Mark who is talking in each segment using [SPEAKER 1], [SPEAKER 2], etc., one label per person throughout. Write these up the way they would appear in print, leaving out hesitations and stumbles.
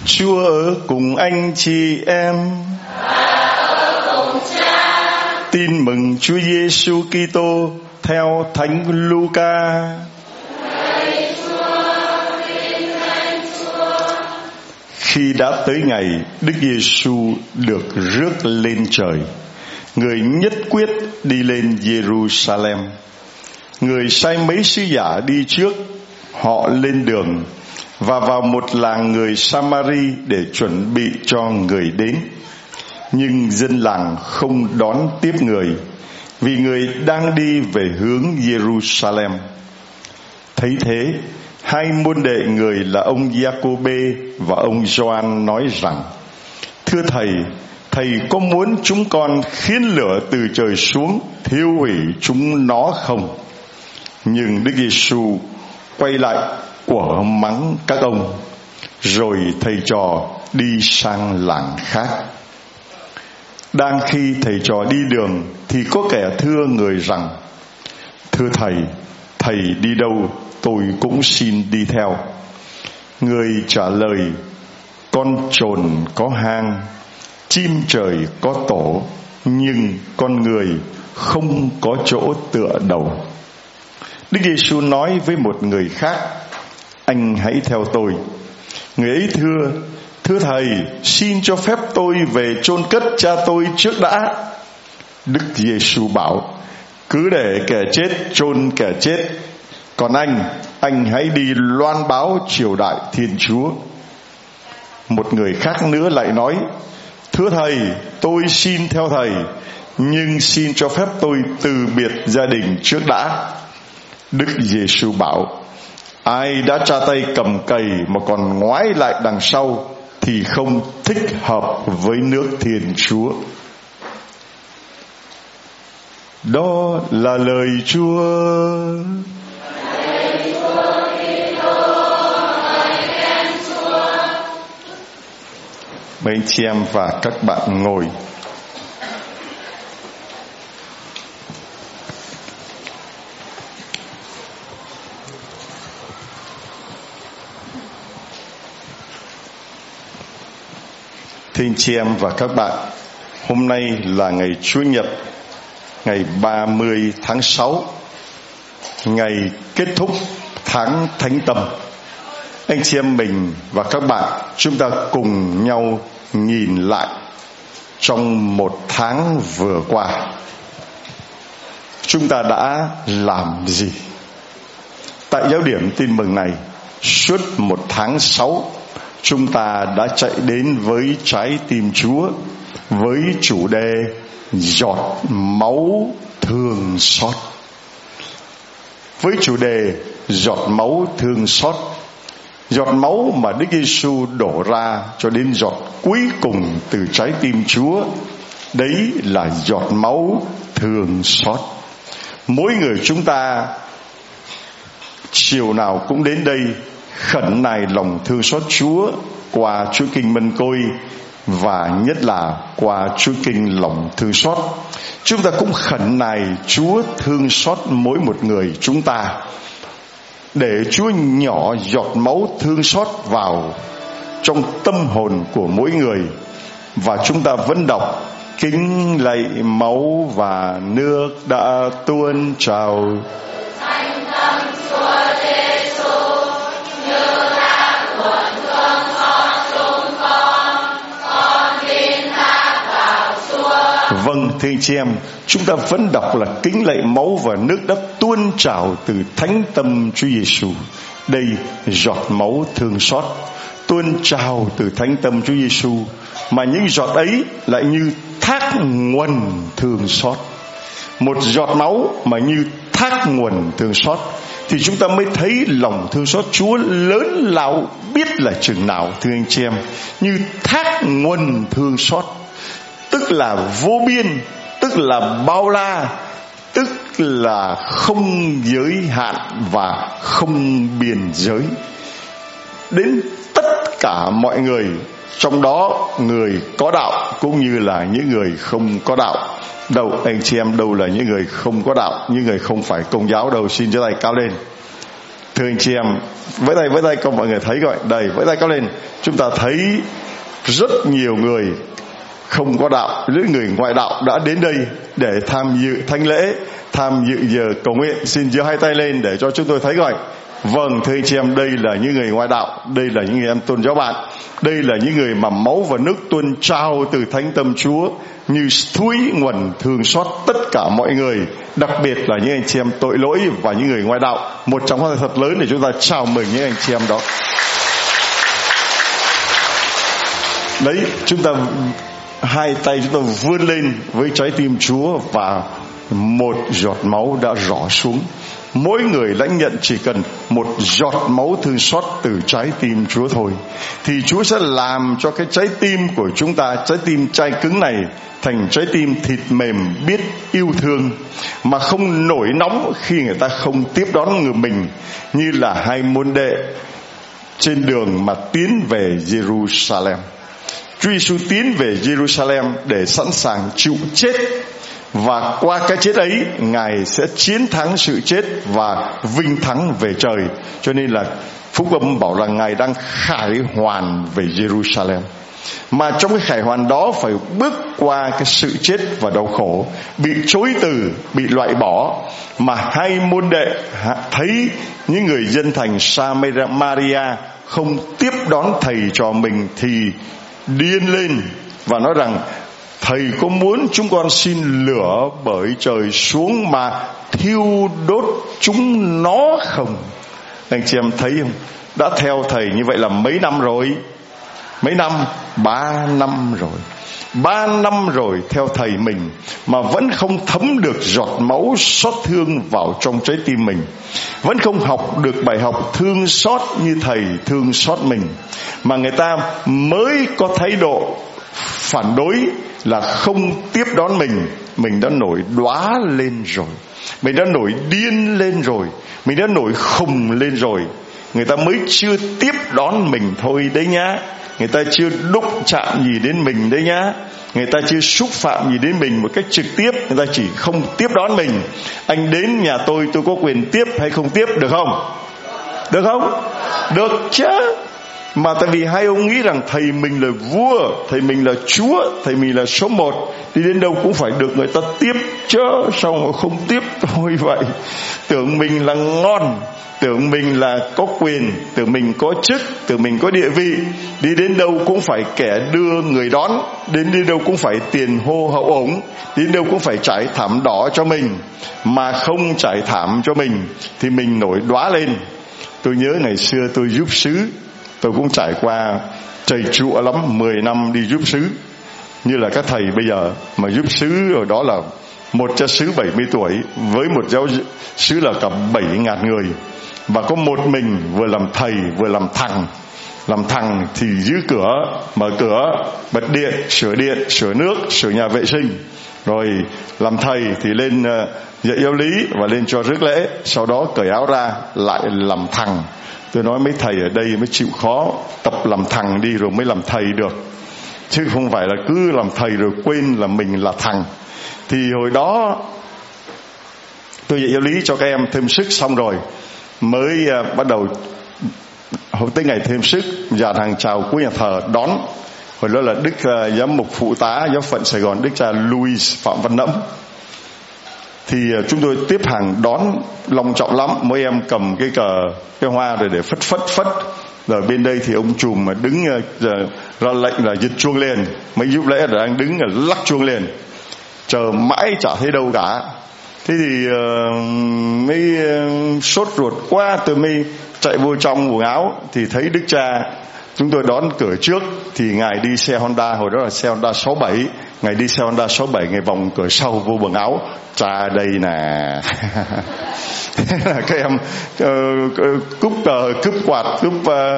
[SPEAKER 1] Chúa ở cùng anh chị em. Tin mừng Chúa Giêsu Kitô theo Thánh Luca. Khi đã tới ngày Đức Giêsu được rước lên trời, người nhất quyết đi lên Jerusalem. Người sai mấy sứ giả đi trước họ lên đường và vào một làng người Samari để chuẩn bị cho người đến. Nhưng dân làng không đón tiếp người, vì người đang đi về hướng Jerusalem. Thấy thế, hai môn đệ người là ông Giacôbê và ông Gioan nói rằng: Thưa Thầy, Thầy có muốn chúng con khiến lửa từ trời xuống thiêu hủy chúng nó không? Nhưng Đức Giêsu quay lại quở mắng các ông, rồi thầy trò đi sang làng khác. Đang khi thầy trò đi đường thì có kẻ thưa người rằng: Thưa Thầy, Thầy đi đâu tôi cũng xin đi theo. Người trả lời: Con trồn có hang, chim trời có tổ, nhưng con người không có chỗ tựa đầu. Đức Giêsu nói với một người khác: Anh hãy theo tôi. Người ấy thưa: Thưa Thầy, xin cho phép tôi về chôn cất cha tôi trước đã. Đức Giêsu bảo: Cứ để kẻ chết chôn kẻ chết, còn anh hãy đi loan báo triều đại Thiên Chúa. Một người khác nữa lại nói: Thưa Thầy, tôi xin theo Thầy, nhưng xin cho phép tôi từ biệt gia đình trước đã. Đức Giêsu bảo: Ai đã tra tay cầm cày mà còn ngoái lại đằng sau thì không thích hợp với nước Thiên Chúa. Đó là lời Chúa. Mấy anh chị em và các bạn ngồi. Thưa anh chị em và các bạn, hôm nay là ngày Chủ nhật, ngày 30 tháng 6, ngày kết thúc tháng Thánh Tâm. Anh chị em mình và các bạn, chúng ta cùng nhau nhìn lại trong một tháng vừa qua, chúng ta đã làm gì? Tại giáo điểm tin mừng này, suốt một tháng 6, chúng ta đã chạy đến với trái tim Chúa với chủ đề giọt máu thương xót. Với chủ đề giọt máu thương xót, giọt máu mà Đức Giêsu đổ ra cho đến giọt cuối cùng từ trái tim Chúa, đấy là giọt máu thương xót. Mỗi người chúng ta chiều nào cũng đến đây khẩn nài lòng thương xót Chúa qua Chúa Kinh Mân Côi, và nhất là qua Chúa Kinh Lòng Thương Xót. Chúng ta cũng khẩn nài Chúa thương xót mỗi một người chúng ta, để Chúa nhỏ giọt máu thương xót vào trong tâm hồn của mỗi người. Và chúng ta vẫn đọc: Kính lạy máu và nước đã tuôn trào. Vâng, thưa anh chị em, chúng ta vẫn đọc là kính lạy máu và nước đã tuôn trào từ thánh tâm Chúa Giêsu. Đây, giọt máu thương xót tuôn trào từ thánh tâm Chúa Giêsu, mà những giọt ấy lại như thác nguồn thương xót. Một giọt máu mà như thác nguồn thương xót, thì chúng ta mới thấy lòng thương xót Chúa lớn lao biết là chừng nào. Thưa anh chị em, như thác nguồn thương xót, tức là vô biên, tức là bao la, tức là không giới hạn và không biên giới, đến tất cả mọi người, trong đó người có đạo cũng như là những người không có đạo. Đâu anh chị em, đâu là những người không có đạo, những người không phải Công giáo đâu? Xin giơ tay cao lên. Thưa anh chị em, với tay có mọi người thấy gọi đây, với tay có lên. Chúng ta thấy rất nhiều người không có đạo, những người ngoại đạo đã đến đây để tham dự thánh lễ, tham dự giờ cầu nguyện. Xin giơ hai tay lên để cho chúng tôi thấy gọi. Vâng, thưa anh chị em, đây là những người ngoại đạo, đây là những người em tôn giáo bạn, đây là những người mà máu và nước tuôn trào từ thánh tâm Chúa như suối nguồn thương xót tất cả mọi người, đặc biệt là những anh chị em tội lỗi và những người ngoại đạo. Một tràng pháo tay thật lớn để chúng ta chào mừng những anh chị em đó. Đấy, chúng ta hai tay chúng ta vươn lên với trái tim Chúa và một giọt máu đã rỏ xuống. Mỗi người lãnh nhận chỉ cần một giọt máu thương xót từ trái tim Chúa thôi, thì Chúa sẽ làm cho cái trái tim của chúng ta, trái tim chai cứng này, thành trái tim thịt mềm biết yêu thương, mà không nổi nóng khi người ta không tiếp đón người mình, như là hai môn đệ trên đường mà tiến về Jerusalem. Chúa Giêsu tiến về Jerusalem để sẵn sàng chịu chết, và qua cái chết ấy Ngài sẽ chiến thắng sự chết và vinh thắng về trời. Cho nên là Phúc Âm bảo là Ngài đang khải hoàn về Jerusalem. Mà trong cái khải hoàn đó phải bước qua cái sự chết và đau khổ, bị chối từ, bị loại bỏ. Mà hai môn đệ thấy những người dân thành Samaria không tiếp đón thầy trò mình thì điên lên và nói rằng: Thầy có muốn chúng con xin lửa bởi trời xuống mà thiêu đốt chúng nó không? Anh chị em thấy không? Đã theo thầy như vậy là mấy năm rồi? Mấy năm? 3 năm rồi. 3 năm rồi theo thầy mình mà vẫn không thấm được giọt máu xót thương vào trong trái tim mình, vẫn không học được bài học thương xót như thầy thương xót mình, mà người ta mới có thái độ phản đối là không tiếp đón mình đã nổi đóa lên rồi, mình đã nổi điên lên rồi, mình đã nổi khùng lên rồi. Người ta mới chưa tiếp đón mình thôi đấy nhá, người ta chưa đụng chạm gì đến mình đấy nhá, người ta chưa xúc phạm gì đến mình một cách trực tiếp, người ta chỉ không tiếp đón mình. Anh đến nhà tôi có quyền tiếp hay không tiếp được không? Được không? Được chứ. Mà tại vì hai ông nghĩ rằng thầy mình là vua, thầy mình là chúa, thầy mình là số 1, đi đến đâu cũng phải được người ta tiếp chứ, sao mà không tiếp thôi vậy. Tưởng mình là ngon, tưởng mình là có quyền, tưởng mình có chức, tưởng mình có địa vị, đi đến đâu cũng phải kẻ đưa người đón, đi đâu cũng phải tiền hô hậu ổng, đi đến đâu cũng phải trải thảm đỏ cho mình. Mà không trải thảm cho mình thì mình nổi đóa lên. Tôi nhớ ngày xưa tôi giúp xứ, tôi cũng trải qua trầy trụa lắm, 10 năm đi giúp xứ. Như là các thầy bây giờ mà giúp xứ rồi, đó là một cha xứ 70 tuổi với một giáo xứ là cả 7.000 người, và có một mình vừa làm thầy vừa làm thằng. Làm thằng thì giữ cửa, mở cửa, bật điện, sửa nước, sửa nhà vệ sinh. Rồi làm thầy thì lên dạy giáo lý và lên cho rước lễ, sau đó cởi áo ra lại làm thằng. Tôi nói mấy thầy ở đây mới chịu khó tập làm thằng đi rồi mới làm thầy được, chứ không phải là cứ làm thầy rồi quên là mình là thằng. Thì hồi đó tôi dạy giáo lý cho các em thêm sức xong rồi mới bắt đầu tới ngày thêm sức, dàn hàng chào cuối nhà thờ đón. Hồi đó là Đức Giám mục phụ tá giáo phận Sài Gòn, Đức cha Louis Phạm Văn Nẫm. Thì chúng tôi tiếp hàng đón long trọng lắm, mỗi em cầm cái hoa rồi để phất. Rồi bên đây thì ông trùm mà đứng ra lệnh là giật chuông liền, mấy giúp lễ đang đứng lắc chuông liền, chờ mãi chả thấy đâu cả. Thế thì mới sốt ruột quá, tôi mới chạy vô trong buồng áo thì thấy Đức cha. Chúng tôi đón cửa trước thì Ngài đi xe Honda, hồi đó là xe Honda 67. Ngài đi xe Honda 67, Ngài vòng cửa sau vô buồng áo. Cha đây nè. Các em cúp quạt, cúp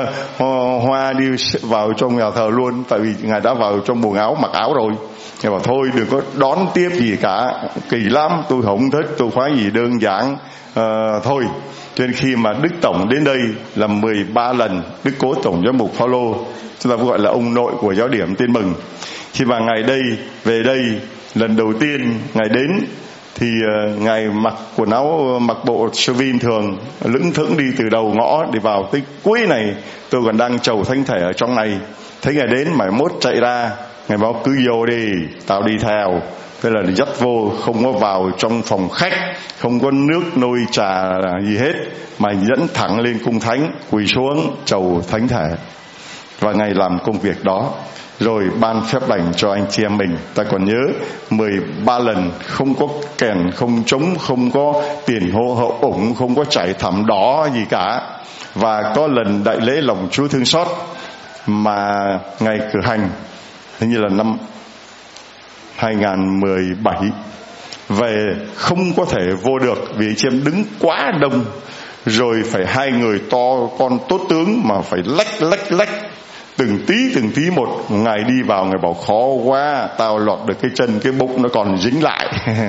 [SPEAKER 1] hoa đi vào trong nhà thờ luôn. Tại vì Ngài đã vào trong buồng áo, mặc áo rồi. Ngài bảo thôi đừng có đón tiếp gì cả, kỳ lắm, tôi không thích, tôi khoái gì đơn giản thôi. Cho nên khi mà Đức Tổng đến đây là 13 lần, Đức Cố Tổng Giám mục Phaolô, chúng ta gọi là ông nội của giáo điểm Tin Mừng. Khi mà Ngài về đây lần đầu tiên Ngài đến thì ngài mặc quần áo, mặc bộ sơ vin thường, lững thững đi từ đầu ngõ đi vào tới cuối này. Tôi còn đang chầu thánh thể ở trong này, thấy ngài đến mà mốt chạy ra, ngài bảo cứ vô đi, tao đi theo. Thế là dắt vô, không có vào trong phòng khách, không có nước nôi trà gì hết, mà dẫn thẳng lên cung thánh, quỳ xuống chầu thánh thể. Và ngài làm công việc đó, rồi ban phép lành cho anh chị em mình. Ta còn nhớ 13 lần không có kèn, không trống, không có tiền hô hậu ủng, không có chảy thảm đỏ gì cả. Và có lần đại lễ lòng Chúa thương xót mà ngày cử hành, hình như là năm 2017, về không có thể vô được vì anh chị em đứng quá đông, rồi phải hai người to con tốt tướng mà phải lách từng tí một. Ngài đi vào, ngài bảo khó quá, tao lọt được cái chân, cái bụng nó còn dính lại.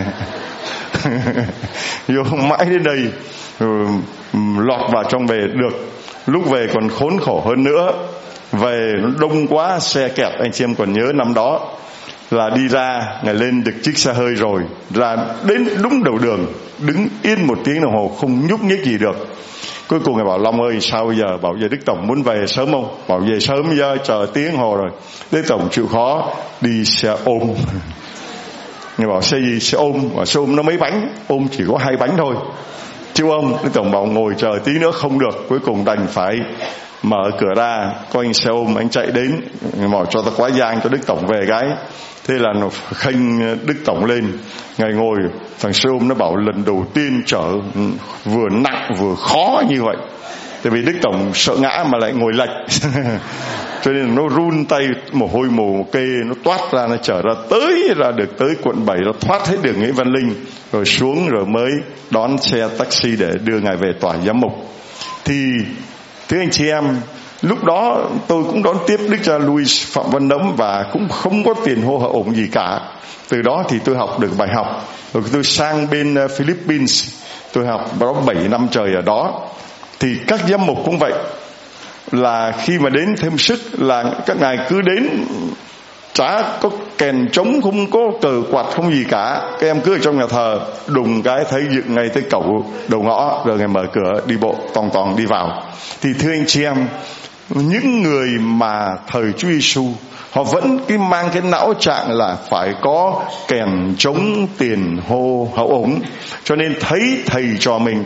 [SPEAKER 1] Vô mãi đến đây lọt vào trong về được. Lúc về còn khốn khổ hơn nữa, về đông quá, xe kẹt. Anh chị em còn nhớ năm đó là đi ra, ngài lên được chiếc xe hơi rồi, ra đến đúng đầu đường, đứng yên 1 tiếng đồng hồ không nhúc nhích gì được. Cuối cùng ngài bảo Long ơi sao bây giờ? Bảo giờ Đức Tổng muốn về sớm không? Bảo về sớm giờ, chờ tiếng hồ rồi. Đức Tổng chịu khó đi xe ôm. Ngài bảo xe gì? Xe ôm. Bảo xe ôm nó mấy bánh, ôm chỉ có 2 bánh thôi. Chứ ông Đức Tổng bảo ngồi chờ tí nữa không được. Cuối cùng đành phải mở cửa ra, có anh xe ôm, anh chạy đến, bảo cho ta quá giang cho Đức Tổng về cái. Thế là nó khênh Đức Tổng lên, ngài ngồi. Thằng xe ôm nó bảo lần đầu tiên chở vừa nặng vừa khó như vậy, tại vì Đức Tổng sợ ngã mà lại ngồi lệch. Cho nên nó run tay, mồ hôi mồ kê nó toát ra, nó chở ra được tới quận 7, nó thoát hết đường Nguyễn Văn Linh, rồi xuống rồi mới đón xe taxi để đưa ngài về tòa giám mục. Thì thưa anh chị em, lúc đó tôi cũng đón tiếp Đức cha Louis Phạm Văn Đấm và cũng không có tiền hô hậu ủng gì cả. Từ đó thì tôi học được bài học, rồi tôi sang bên Philippines, tôi học đó 7 năm trời ở đó. Thì các giám mục cũng vậy, là khi mà đến thêm sức là các ngài cứ đến, chả có kèn trống, không có cờ quạt, không gì cả. Các em cứ ở trong nhà thờ, đùng cái thấy dựng ngay tới cổng đầu ngõ, rồi ngài mở cửa đi bộ toàn đi vào. Thì thưa anh chị em, những người mà thời Chúa Giêsu họ vẫn cứ mang cái não trạng là phải có kèn trống, tiền hô hậu ủng. Cho nên thấy thầy trò mình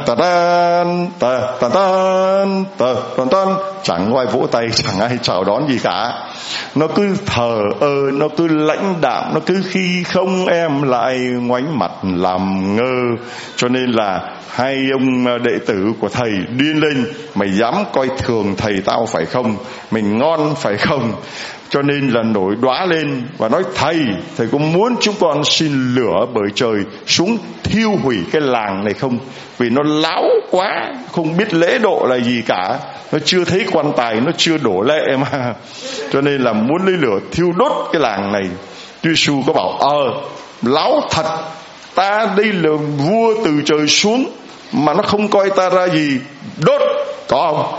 [SPEAKER 1] chẳng ai vỗ tay, chẳng ai chào đón gì cả, nó cứ thờ ơ, nó cứ lãnh đạm, nó cứ khi không em lại ngoảnh mặt làm ngơ. Cho nên là hai ông đệ tử của thầy điên lên, mày dám coi thường thầy tao phải không, mình ngon phải không? Cho nên là nổi đoá lên và nói thầy có muốn chúng con xin lửa bởi trời xuống thiêu hủy cái làng này không? Vì nó láo quá, không biết lễ độ là gì cả, nó chưa thấy quan tài, nó chưa đổ lệ mà. Cho nên là muốn lấy lửa thiêu đốt cái làng này. Chúa Giêsu có bảo láo thật, ta đây là vua từ trời xuống mà nó không coi ta ra gì, đốt. Có không?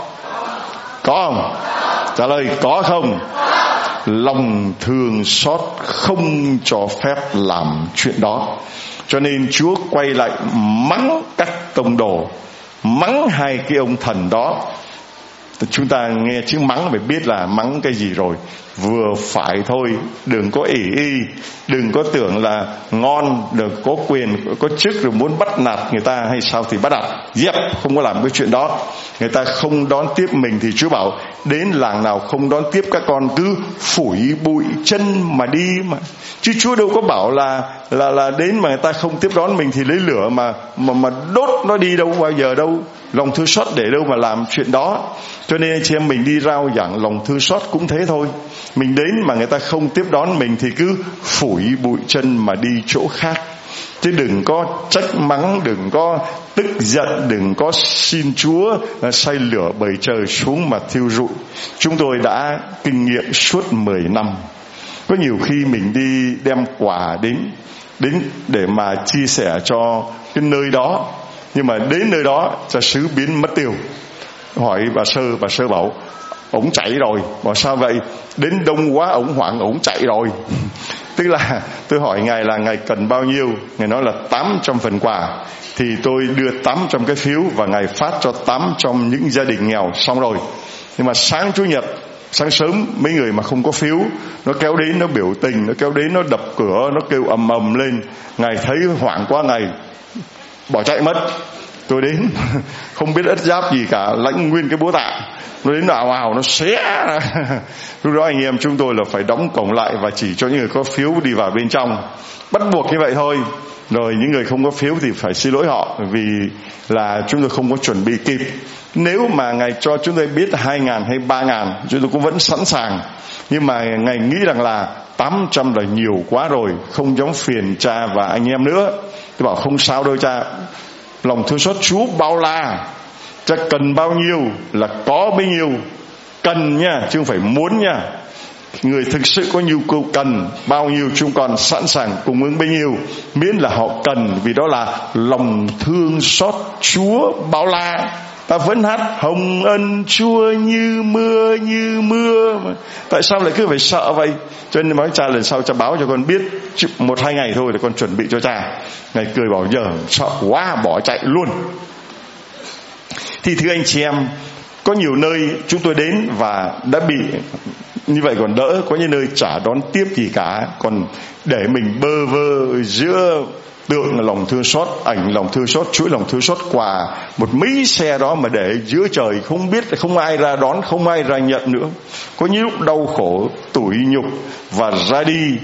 [SPEAKER 1] Có không? Trả lời có không? Lòng thương xót không cho phép làm chuyện đó. Cho nên Chúa quay lại mắng các tông đồ, mắng hai cái ông thần đó. Chúng ta nghe chữ mắng phải biết là mắng cái gì rồi. Vừa phải thôi, đừng có ỷ y, đừng có tưởng là ngon, đừng có quyền, có chức rồi muốn bắt nạt người ta hay sao thì bắt nạt. Không có làm cái chuyện đó. Người ta không đón tiếp mình thì Chúa bảo đến làng nào không đón tiếp các con cứ phủi bụi chân mà đi mà. Chứ Chúa đâu có bảo là đến mà người ta không tiếp đón mình thì lấy lửa mà đốt nó đi đâu bao giờ đâu. Lòng thương xót để đâu mà làm chuyện đó. Cho nên anh chị em mình đi rao giảng lòng thương xót cũng thế thôi. Mình đến mà người ta không tiếp đón mình thì cứ phủi bụi chân mà đi chỗ khác. Chứ đừng có trách mắng, đừng có tức giận, đừng có xin Chúa sai lửa bởi trời xuống mà thiêu rụi. Chúng tôi đã kinh nghiệm suốt 10 năm. Có nhiều khi mình đi đem quà đến để mà chia sẻ cho cái nơi đó, nhưng mà đến nơi đó cha xứ biến mất tiêu. Hỏi bà sơ bảo ổng chạy rồi. Bảo sao vậy? Đến đông quá ổng hoảng, ổng chạy rồi. Tức là tôi hỏi Ngài là Ngài cần bao nhiêu, Ngài nói là 800 phần quà, thì tôi đưa 800 cái phiếu và Ngài phát cho 800 những gia đình nghèo xong rồi. Nhưng mà sáng Chủ nhật, sáng sớm, mấy người mà không có phiếu nó kéo đến, nó biểu tình, nó kéo đến, nó đập cửa, nó kêu ầm ầm lên. Ngài thấy hoảng quá, Ngài bỏ chạy mất. Tôi đến không biết ất giáp gì cả, lãnh nguyên cái búa tạ, nó đến ào ào, nó xé ra. Lúc đó anh em chúng tôi là phải đóng cổng lại và chỉ cho những người có phiếu đi vào bên trong, bắt buộc như vậy thôi. Rồi những người không có phiếu thì phải xin lỗi họ, vì là chúng tôi không có chuẩn bị kịp. Nếu mà Ngài cho chúng tôi biết 2.000 hay 3.000, chúng tôi cũng vẫn sẵn sàng. Nhưng mà Ngài nghĩ rằng là 800 là nhiều quá rồi, không dám phiền cha và anh em nữa. Tôi bảo không sao đâu cha, lòng thương xót Chúa bao la, cha cần bao nhiêu là có bấy nhiêu. Cần nha, chứ không phải muốn nha. Người thực sự có nhu cầu cần bao nhiêu, chúng con sẵn sàng cung ứng bấy nhiêu, miễn là họ cần, vì đó là lòng thương xót Chúa bao la. Ta vẫn hát hồng ân Chúa như mưa như mưa. Tại sao lại cứ phải sợ vậy? Cho nên nói cha lần sau cha báo cho con biết 1-2 ngày thôi để con chuẩn bị cho cha. Ngài cười bảo giờ sợ quá bỏ chạy luôn. Thì thưa anh chị em, có nhiều nơi chúng tôi đến và đã bị như vậy còn đỡ, có những nơi chả đón tiếp gì cả, còn để mình bơ vơ giữa tượng lòng thương xót, ảnh lòng thương xót, chuỗi lòng thương xót, quà một mấy xe đó mà để giữa trời, không biết, không ai ra đón, không ai ra nhận nữa. Có những lúc đau khổ, tủi nhục và ra đi,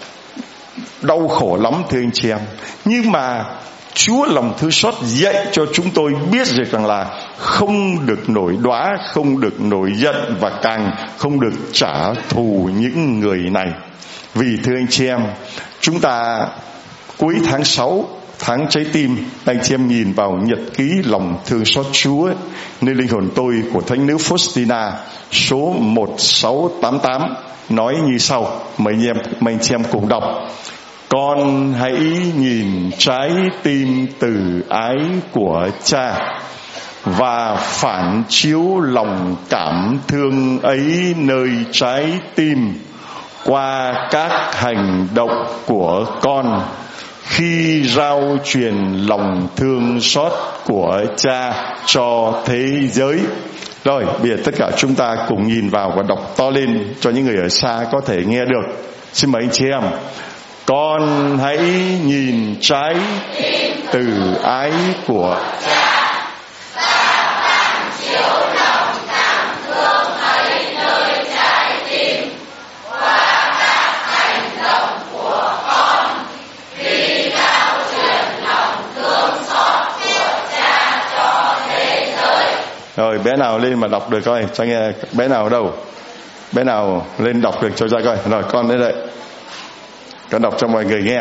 [SPEAKER 1] đau khổ lắm thưa anh chị em. Nhưng mà Chúa lòng thương xót dạy cho chúng tôi biết được rằng là không được nổi đoá, không được nổi giận, và càng không được trả thù những người này. Vì thưa anh chị em, chúng ta cuối tháng 6, tháng trái tim, anh chị em nhìn vào nhật ký lòng thương xót Chúa nơi linh hồn tôi của Thánh nữ Faustina số 1688 nói như sau. Mời anh chị em cùng đọc. Con hãy nhìn trái tim từ ái của Cha và phản chiếu lòng cảm thương ấy nơi trái tim qua các hành động của con khi rao truyền lòng thương xót của Cha cho thế giới. Rồi, bây giờ tất cả chúng ta cùng nhìn vào và đọc to lên cho những người ở xa có thể nghe được. Xin mời anh chị em. Con hãy nhìn trái từ ái của Cha và phản chiếu lòng cảm thương ấy nơi trái tim qua các hành động của con khi rao truyền lòng thương xót của Cha cho thế giới. Rồi, bé nào lên mà đọc được coi, cho nghe. Bé nào ở đâu? Bé nào lên đọc được cho ra coi. Rồi, con đến đây. Con đọc cho mọi người nghe.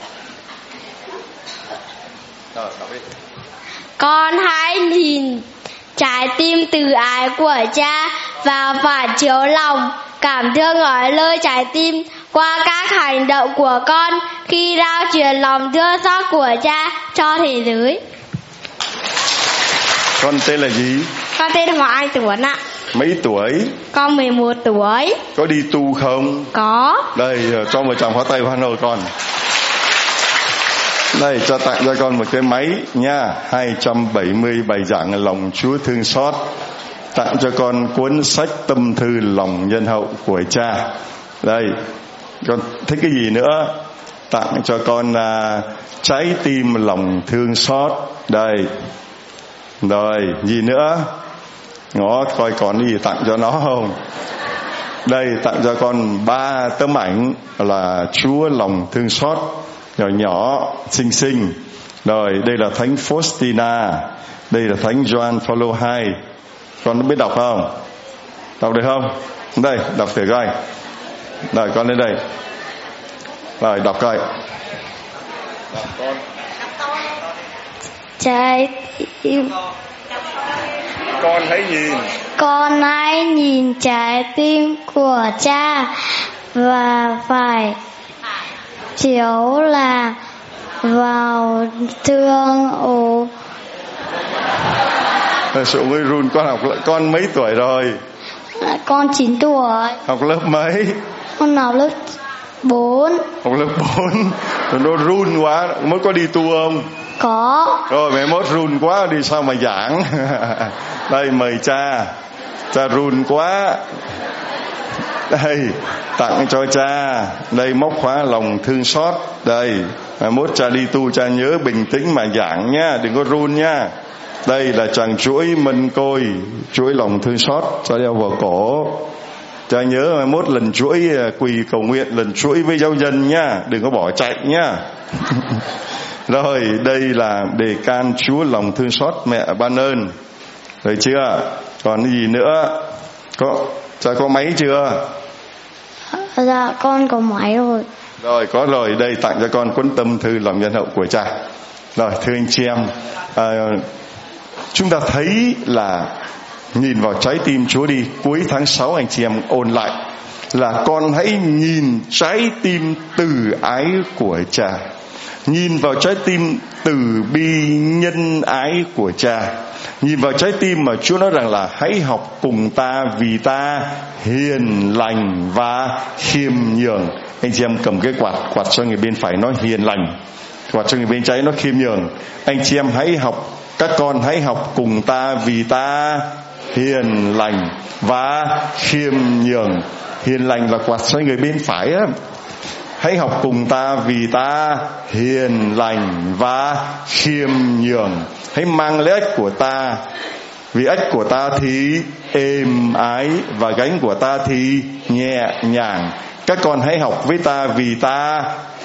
[SPEAKER 2] Con hãy nhìn trái tim từ ái của Cha và phản chiếu lòng cảm thương ở nơi trái tim qua các hành động của con khi rao truyền lòng thương xót của Cha cho thế giới.
[SPEAKER 1] Con tên là gì?
[SPEAKER 2] Con tên Hoàng Anh Tuấn ạ.
[SPEAKER 1] Mấy tuổi?
[SPEAKER 2] Con 11 tuổi.
[SPEAKER 1] Có đi tu không?
[SPEAKER 2] Có.
[SPEAKER 1] Đây, cho một tràng pháo tay hoan hô con. Đây, cho tặng cho con một cái máy nha. 270 bài giảng lòng Chúa thương xót. Tặng cho con cuốn sách tâm thư lòng nhân hậu của Cha. Đây, con thích cái gì nữa? Tặng cho con trái tim lòng thương xót. Đây. Rồi, gì nữa? Ngó coi còn gì tặng cho nó không. Đây, tặng cho con 3 tấm ảnh là Chúa lòng thương xót, nhỏ nhỏ xinh xinh. Rồi, đây là Thánh Faustina, đây là Thánh Gioan Phaolô II. Con biết đọc không? Đọc được không? Đây, đọc thử coi. Rồi, con lên đây. Rồi, đọc coi. Đọc con.
[SPEAKER 2] Trái tim.
[SPEAKER 1] Con hãy nhìn.
[SPEAKER 2] Con hãy nhìn trái tim của Cha và phải chiếu là vào thương ố.
[SPEAKER 1] Sự ơi run, con mấy tuổi rồi?
[SPEAKER 2] Con 9 tuổi.
[SPEAKER 1] Học lớp mấy?
[SPEAKER 2] Con học lớp 4.
[SPEAKER 1] Học lớp 4. Nó run quá. Mốt có đi tu không?
[SPEAKER 2] Có.
[SPEAKER 1] Rồi mẹ mốt run quá đi sao mà giảng. Đây mời cha. Cha run quá. Đây tặng cho cha. Đây móc khóa lòng thương xót. Đây mẹ mốt cha đi tu cha nhớ bình tĩnh mà giảng nhá, đừng có run nhá. Đây là chàng chuỗi mân côi, chuỗi lòng thương xót, cha đeo vào cổ. Cha nhớ mai mốt lần chuỗi quỳ cầu nguyện, lần chuỗi với giáo dân nhá, đừng có bỏ chạy nhá. Rồi đây là đề can Chúa lòng thương xót mẹ ban ơn. Rồi chưa? Còn cái gì nữa? Cha có máy chưa?
[SPEAKER 2] Dạ con có máy rồi.
[SPEAKER 1] Rồi có rồi, đây tặng cho con cuốn tâm thư lòng nhân hậu của cha. Rồi thưa anh chị em, chúng ta thấy là nhìn vào trái tim Chúa đi. Cuối tháng 6 anh chị em ôn lại là con hãy nhìn trái tim từ ái của cha, nhìn vào trái tim từ bi nhân ái của cha, nhìn vào trái tim mà Chúa nói rằng là hãy học cùng ta vì ta hiền lành và khiêm nhường. Anh chị em cầm cái quạt cho người bên phải nói hiền lành, quạt cho người bên trái nó khiêm nhường. Anh chị em hãy học, các con hãy học cùng ta vì ta hiền lành và khiêm nhường. Hiền lành là quạt cho người bên phải á. Hãy học cùng ta vì ta hiền lành và khiêm nhường. Hãy mang lấy ách của ta, vì ách của ta thì êm ái và gánh của ta thì nhẹ nhàng. Các con hãy học với ta vì ta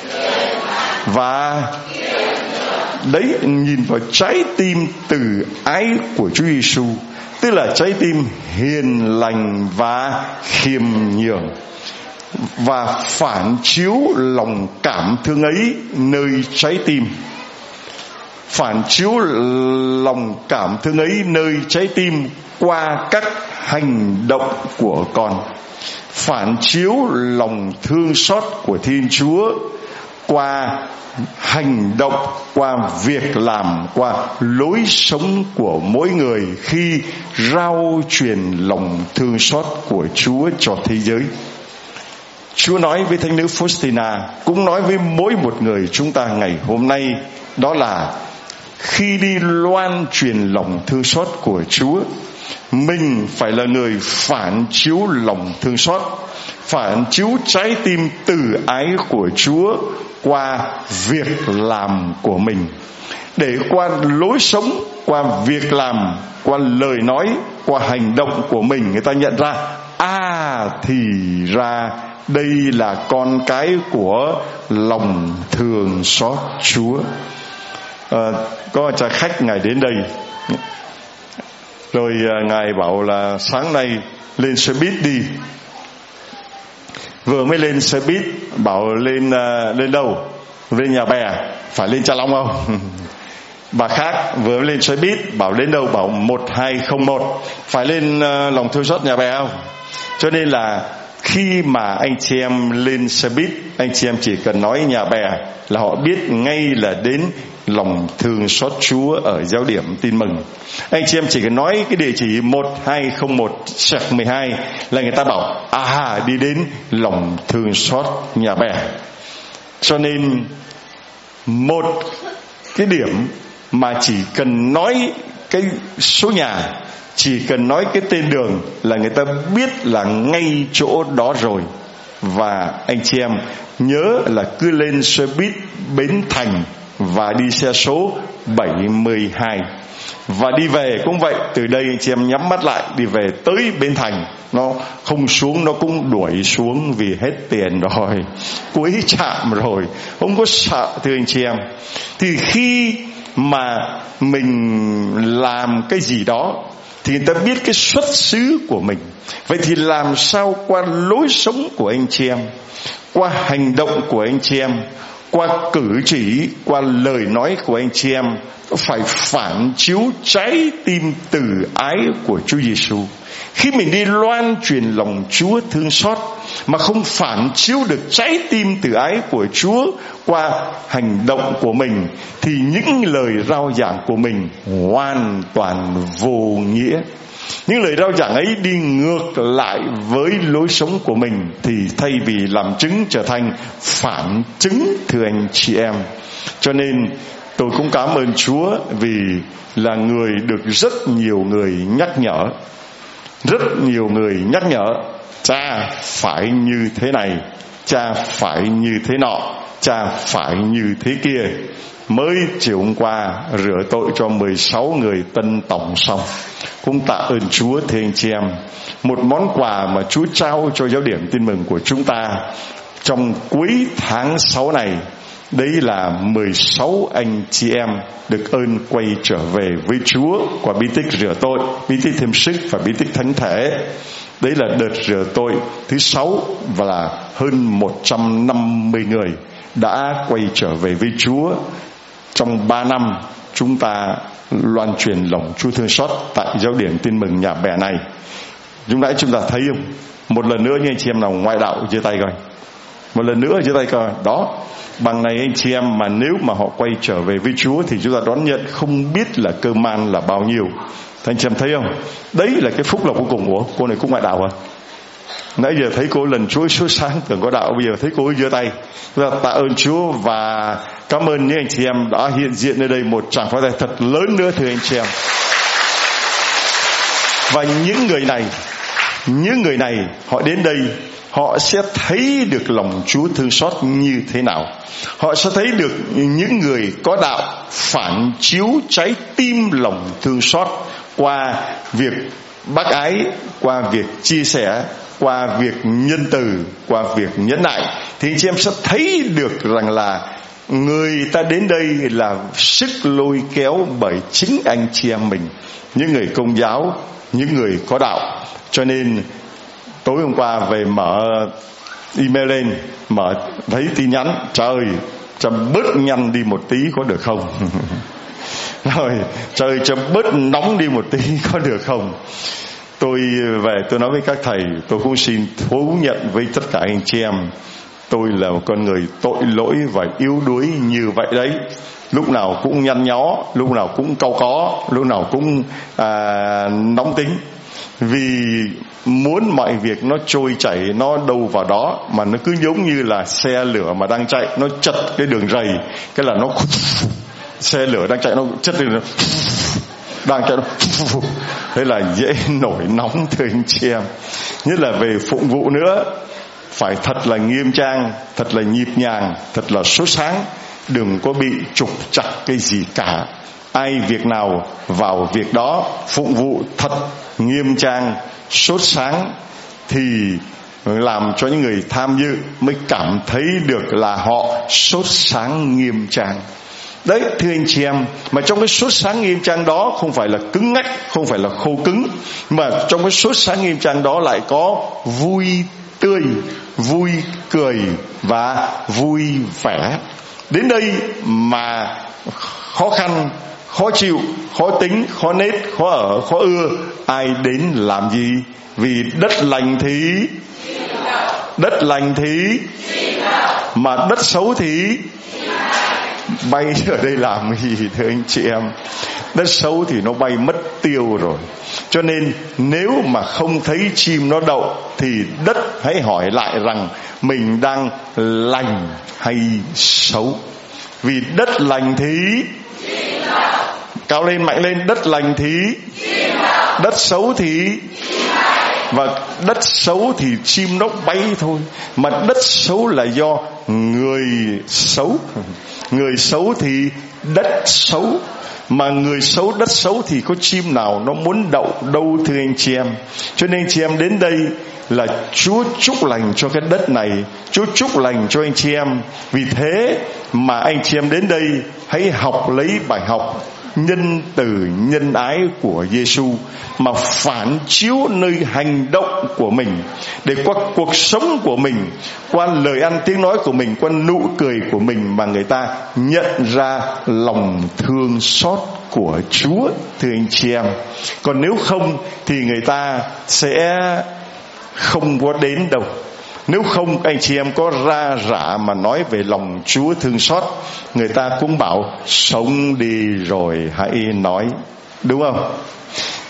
[SPEAKER 1] và đấy, nhìn vào trái tim từ ái của Chúa Giêsu, tức là trái tim hiền lành và khiêm nhường, và phản chiếu lòng cảm thương ấy nơi trái tim. Phản chiếu lòng cảm thương ấy nơi trái tim qua các hành động của con. Phản chiếu lòng thương xót của Thiên Chúa qua hành động, qua việc làm, qua lối sống của mỗi người khi rao truyền lòng thương xót của Chúa cho thế giới. Chúa nói với thánh nữ Faustina, cũng nói với mỗi một người chúng ta ngày hôm nay, đó là khi đi loan truyền lòng thương xót của Chúa, mình phải là người phản chiếu lòng thương xót, phản chiếu trái tim từ ái của Chúa qua việc làm của mình, để qua lối sống, qua việc làm, qua lời nói, qua hành động của mình, người ta nhận ra thì ra đây là con cái của lòng thương xót Chúa. Có cha khách ngài đến đây, rồi ngài bảo là sáng nay lên xe buýt đi. Vừa mới lên xe buýt bảo lên đâu? Lên Nhà Bè, phải lên Cha Long không? Bà khác vừa mới lên xe buýt bảo lên đâu? Bảo 1201, phải lên lòng thương xót Nhà Bè không? Cho nên là khi mà anh chị em lên xe buýt, anh chị em chỉ cần nói Nhà Bè là họ biết ngay là đến lòng thương xót Chúa ở giáo điểm Tin Mừng. Anh chị em chỉ cần nói cái địa chỉ 1201/12 là người ta bảo đi đến lòng thương xót Nhà Bè. Cho nên một cái điểm mà chỉ cần nói cái số nhà, chỉ cần nói cái tên đường là người ta biết là ngay chỗ đó rồi. Và anh chị em nhớ là cứ lên xe buýt Bến Thành và đi xe số 72. Và đi về cũng vậy, từ đây anh chị em nhắm mắt lại đi về tới Bến Thành, nó không xuống nó cũng đuổi xuống vì hết tiền rồi, cuối trạm rồi, không có sợ. Thưa anh chị em, thì khi mà mình làm cái gì đó thì người ta biết cái xuất xứ của mình. Vậy thì làm sao qua lối sống của anh chị em, qua hành động của anh chị em, qua cử chỉ, qua lời nói của anh chị em phải phản chiếu trái tim từ ái của Chúa Giêsu. Khi mình đi loan truyền lòng Chúa thương xót mà không phản chiếu được trái tim từ ái của Chúa qua hành động của mình, thì những lời rao giảng của mình hoàn toàn vô nghĩa. Những lời rao giảng ấy đi ngược lại với lối sống của mình, thì thay vì làm chứng trở thành phản chứng, thưa anh chị em. Cho nên tôi cũng cảm ơn Chúa vì là người được rất nhiều người nhắc nhở. Rất nhiều người nhắc nhở: cha phải như thế này, cha phải như thế nọ, cha phải như thế kia. Mới chiều hôm qua rửa tội cho 16 người Tân Tổng xong. Cũng tạ ơn Chúa thưa anh chị em. Một món quà mà Chúa trao cho giáo điểm tin mừng của chúng ta trong cuối tháng 6 này, đấy là 16 anh chị em được ơn quay trở về với Chúa qua bí tích rửa tội, bí tích thêm sức và bí tích thánh thể. Đấy là đợt rửa tội thứ 6 và là hơn 150 người đã quay trở về với Chúa. Trong 3 năm chúng ta loan truyền lòng Chúa thương xót tại giáo điểm tin mừng Nhà Bè này. Chúng ta thấy không? Một lần nữa như anh chị em nào ngoại đạo giơ tay coi. Một lần nữa giơ tay coi. Đó, bằng này anh chị em mà nếu mà họ quay trở về với Chúa thì chúng ta đón nhận không biết là cơ man là bao nhiêu. Anh chị em thấy không? Đấy là cái phúc lộc cuối cùng của cô này cũng ngoại đạo à? Nãy giờ thấy cô lần Chúa suốt sáng tưởng có đạo, bây giờ thấy cô giơ tay. Chúng ta tạ ơn Chúa và cảm ơn những anh chị em đã hiện diện nơi đây. Một tràng pháo tay thật lớn nữa thưa anh chị em. Và những người này họ đến đây, họ sẽ thấy được lòng Chúa thương xót như thế nào. Họ sẽ thấy được những người có đạo phản chiếu trái tim lòng thương xót qua việc bác ái, qua việc chia sẻ, qua việc nhân từ, qua việc nhẫn nại. Thì anh chị em sẽ thấy được rằng là người ta đến đây là sức lôi kéo bởi chính anh chị em mình, những người Công giáo, những người có đạo. Cho nên tối hôm qua về mở email lên, mở thấy tin nhắn: trời ơi, cho bớt nhăn đi một tí có được không? Rồi, trời, cho bớt nóng đi một tí có được không? Tôi về tôi nói với các thầy, tôi cũng xin thú nhận với tất cả anh chị em, tôi là một con người tội lỗi và yếu đuối như vậy đấy. Lúc nào cũng nhăn nhó, lúc nào cũng cau có, lúc nào cũng nóng tính. Vì muốn mọi việc nó trôi chảy, nó đâu vào đó, mà nó cứ giống như là xe lửa mà đang chạy, nó chật cái đường rầy, cái là nó xe lửa đang chạy nó chật đường đang chạy nó thế là dễ nổi nóng thưa anh chị em. Nhất là về phụng vụ nữa, phải thật là nghiêm trang, thật là nhịp nhàng, thật là sốt sáng, đừng có bị trục trặc cái gì cả. Ai việc nào vào việc đó, phụng vụ thật nghiêm trang, sốt sáng, thì làm cho những người tham dự mới cảm thấy được là họ sốt sáng nghiêm trang. Đấy thưa anh chị em, mà trong cái sốt sáng nghiêm trang đó không phải là cứng ngắc, không phải là khô cứng, mà trong cái sốt sáng nghiêm trang đó lại có vui tươi, vui cười và vui vẻ. Đến đây mà khó khăn, khó chịu, khó tính, khó nết, khó ở, khó ưa, ai đến làm gì? Vì đất lành thì mà đất xấu thì bay ở đây làm gì thưa anh chị em? Đất xấu thì nó bay mất tiêu rồi. Cho nên nếu mà không thấy chim nó đậu thì đất hãy hỏi lại rằng mình đang lành hay xấu. Vì đất lành thì cao lên, mạnh lên, đất lành thì đất xấu thì, và đất xấu thì chim nó bay thôi. Mà đất xấu là do người xấu. Người xấu thì đất xấu. Mà người xấu, đất xấu thì có chim nào nó muốn đậu đâu thưa anh chị em. Cho nên anh chị em đến đây là Chúa chúc lành cho cái đất này, Chúa chúc lành cho anh chị em. Vì thế mà anh chị em đến đây hãy học lấy bài học nhân từ nhân ái của Giêsu mà phản chiếu nơi hành động của mình, để qua cuộc sống của mình, qua lời ăn tiếng nói của mình, qua nụ cười của mình mà người ta nhận ra lòng thương xót của Chúa thưa anh chị em. Còn nếu không thì người ta sẽ không có đến đâu. Nếu không anh chị em có ra rả mà nói về lòng Chúa thương xót, người ta cũng bảo sống đi rồi hãy nói, đúng không?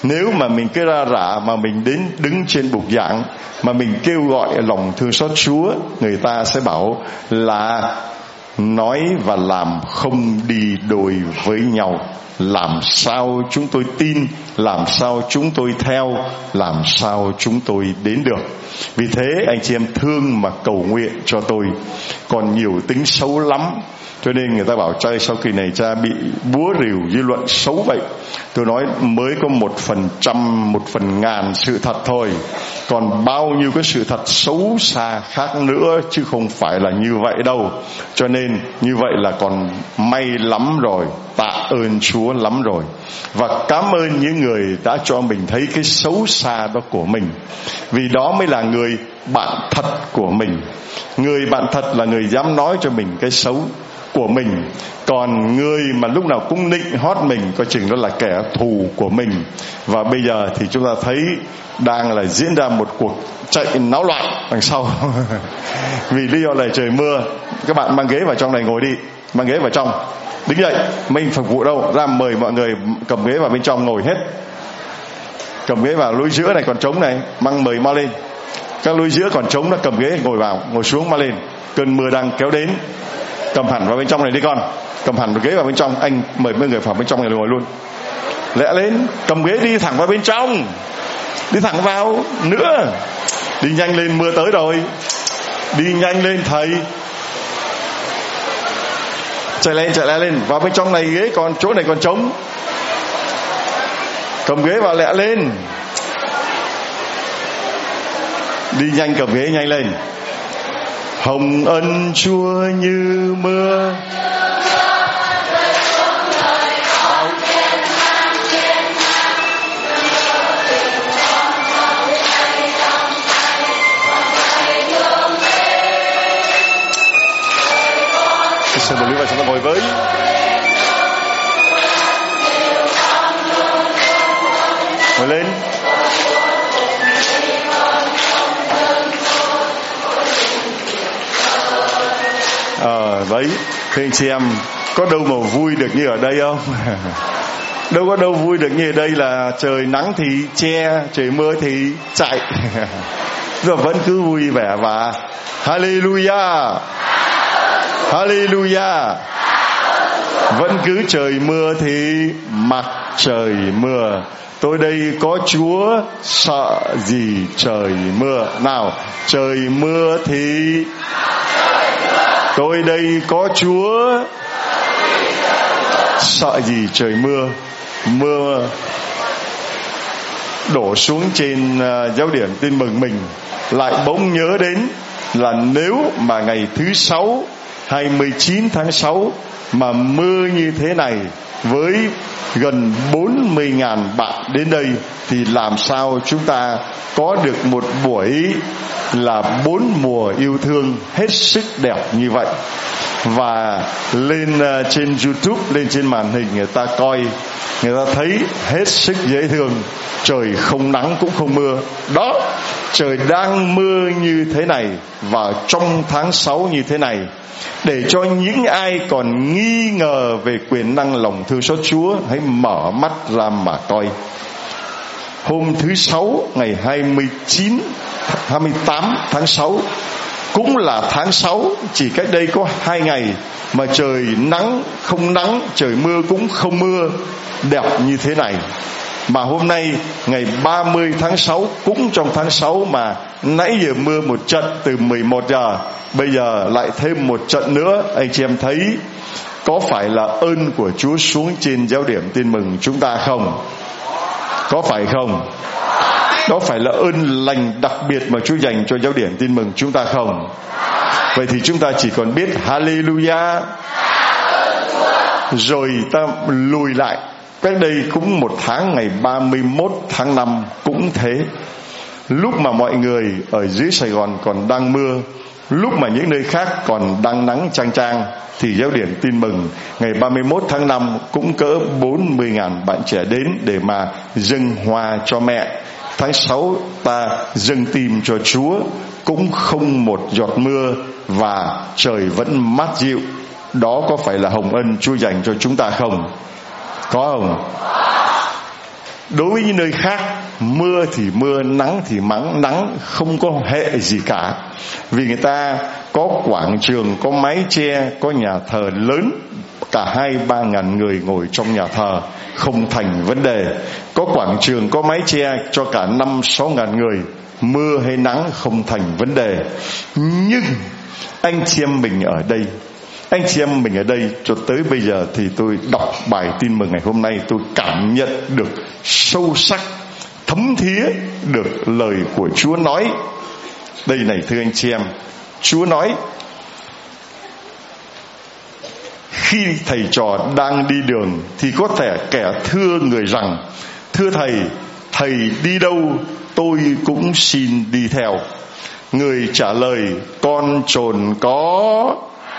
[SPEAKER 1] Nếu mà mình cứ ra rả mà mình đến đứng trên bục giảng mà mình kêu gọi lòng thương xót Chúa, người ta sẽ bảo là nói và làm không đi đôi với nhau. Làm sao chúng tôi tin, làm sao chúng tôi theo, làm sao chúng tôi đến được. Vì thế anh chị em thương mà cầu nguyện cho tôi, còn nhiều tính xấu lắm. Cho nên người ta bảo cha sau kỳ này cha bị búa rìu dư luận xấu vậy. Tôi nói mới có 1%, 1/1000 sự thật thôi, còn bao nhiêu cái sự thật xấu xa khác nữa, chứ không phải là như vậy đâu. Cho nên như vậy là còn may lắm rồi, tạ ơn Chúa lắm rồi. Và cảm ơn những người đã cho mình thấy cái xấu xa đó của mình, vì đó mới là người bạn thật của mình. Người bạn thật là người dám nói cho mình cái xấu của mình. Còn người mà lúc nào cũng nịnh hót mình, coi chừng đó là kẻ thù của mình. Và bây giờ thì chúng ta thấy đang là diễn ra một cuộc chạy náo loạn đằng sau. Vì lý do là trời mưa. Các bạn mang ghế vào trong này ngồi đi, mang ghế vào trong, đứng dậy. Mình phục vụ đâu ra, mời mọi người cầm ghế vào bên trong ngồi hết. Cầm ghế vào lối giữa này còn trống này, mang mời mau lên. Các lối giữa còn trống, nó cầm ghế ngồi vào, ngồi xuống mau lên. Cơn mưa đang kéo đến. Cầm hẳn vào bên trong này đi con, cầm hẳn ghế vào bên trong. Anh mời mấy người vào bên trong này ngồi luôn. Lẹ lên, cầm ghế đi thẳng vào bên trong, đi thẳng vào nữa. Đi nhanh lên, mưa tới rồi. Đi nhanh lên thầy. Chạy lên vào bên trong này, ghế còn, chỗ này còn trống. Cầm ghế vào lẹ lên. Đi nhanh, cầm ghế nhanh lên. Hồng ân Chúa như mưa, xin mời quý vị chúng ta ngồi với. Ngồi lên. Đấy, thưa anh chị em, có đâu mà vui được như ở đây không? Đâu có đâu vui được như ở đây, là trời nắng thì che, trời mưa thì chạy. Rồi vẫn cứ vui vẻ và Hallelujah, Hallelujah. Vẫn cứ trời mưa thì mặc trời mưa. Tôi đây có Chúa, sợ gì trời mưa. Nào, trời mưa thì tôi đây có Chúa, sợ gì trời mưa. Mưa đổ xuống trên giáo điểm Tin Mừng mình, lại bỗng nhớ đến là nếu mà ngày thứ 6 29 tháng 6 mà mưa như thế này, với gần 40.000 bạn đến đây, thì làm sao chúng ta có được một buổi là 4 mùa yêu thương hết sức đẹp như vậy. Và lên trên YouTube, lên trên màn hình người ta coi, người ta thấy hết sức dễ thương. Trời không nắng cũng không mưa. Đó, trời đang mưa như thế này và trong tháng 6 như thế này, để cho những ai còn nghi ngờ về quyền năng lòng thương xót Chúa hãy mở mắt ra mà coi. Hôm thứ 6 ngày 28 tháng 6 cũng là tháng 6, chỉ cách đây có 2 ngày mà trời nắng không nắng, trời mưa cũng không mưa, đẹp như thế này. Mà hôm nay ngày 30 tháng 6 cũng trong tháng 6 mà nãy giờ mưa một trận từ 11 giờ, bây giờ lại thêm một trận nữa. Anh chị em thấy có phải là ơn của Chúa xuống trên giáo điểm Tin Mừng chúng ta không? Có phải không? Đó phải là ơn lành đặc biệt mà Chúa dành cho giáo điểm Tin Mừng chúng ta không? Vậy thì chúng ta chỉ còn biết Hallelujah. Rồi ta lùi lại, cách đây cũng 1 tháng, ngày 31 tháng 5 cũng thế. Lúc mà mọi người ở dưới Sài Gòn còn đang mưa, lúc mà những nơi khác còn đang nắng chang chang, thì giáo điểm Tin Mừng ngày 31 tháng 5 cũng cỡ 40.000 bạn trẻ đến để mà dâng hoa cho mẹ. Tháng 6 ta dâng tim cho Chúa, cũng không một giọt mưa và trời vẫn mát dịu. Đó có phải là hồng ân Chúa dành cho chúng ta không? Có không? Đối với những nơi khác, mưa thì mưa, nắng thì nắng, không có hệ gì cả. Vì người ta có quảng trường, có mái che, có nhà thờ lớn, cả 2-3 ngàn người ngồi trong nhà thờ, không thành vấn đề. Có quảng trường, có mái che cho cả 5-6 ngàn người, mưa hay nắng không thành vấn đề. Nhưng anh chị em mình ở đây cho tới bây giờ thì tôi đọc bài tin mừng ngày hôm nay, tôi cảm nhận được sâu sắc, thấm thía được lời của Chúa nói. Đây này thưa anh chị em, Chúa nói khi thầy trò đang đi đường thì có thể kẻ thưa người rằng: thưa thầy đi đâu tôi cũng xin đi theo. Người trả lời: con trồn có,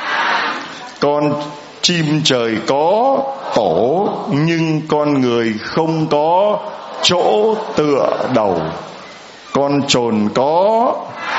[SPEAKER 1] con chim trời có tổ, nhưng con người không có chỗ tựa đầu. Con trồn có,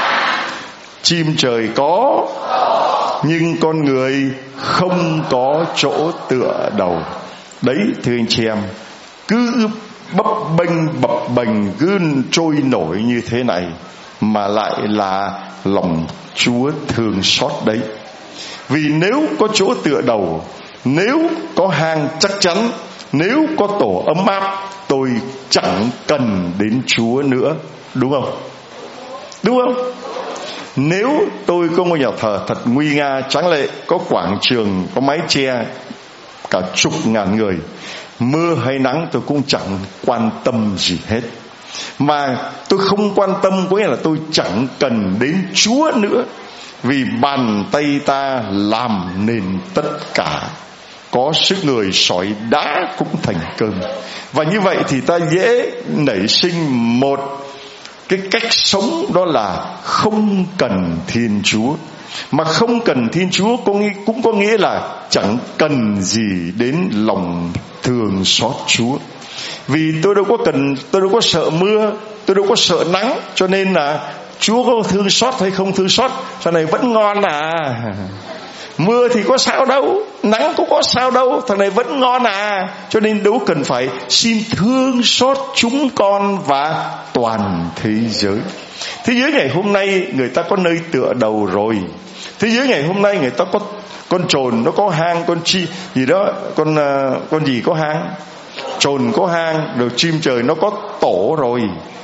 [SPEAKER 1] chim trời có, nhưng con người không có chỗ tựa đầu. Đấy thưa anh chị em, cứ bấp bênh cứ trôi nổi như thế này mà lại là lòng Chúa thương xót đấy. Vì nếu có chỗ tựa đầu, nếu có hang chắc chắn, nếu có tổ ấm áp, tôi chẳng cần đến Chúa nữa. Đúng không? Đúng không? Nếu tôi có ngôi nhà thờ thật nguy nga tráng lệ, có quảng trường, có mái che cả chục ngàn người, mưa hay nắng tôi cũng chẳng quan tâm gì hết. Mà tôi không quan tâm có nghĩa là tôi chẳng cần đến Chúa nữa. Vì bàn tay ta làm nên tất cả, có sức người sỏi đá cũng thành cơm. Và như vậy thì ta dễ nảy sinh một cái cách sống, đó là không cần Thiên Chúa. Mà không cần Thiên Chúa cũng có nghĩa là chẳng cần gì đến lòng thương xót Chúa. Vì tôi đâu có sợ mưa, tôi đâu có sợ nắng, cho nên là Chúa có thương xót hay không thương xót, thằng này vẫn ngon à. Mưa thì có sao đâu, nắng cũng có sao đâu, thằng này vẫn ngon à. Cho nên đâu cần phải xin thương xót chúng con và toàn thế giới. Thế giới ngày hôm nay người ta có nơi tựa đầu rồi. Thế giới ngày hôm nay người ta có con trồn nó có hang, con chi gì đó, con gì có hang, trồn có hang, rồi chim trời nó có tổ rồi.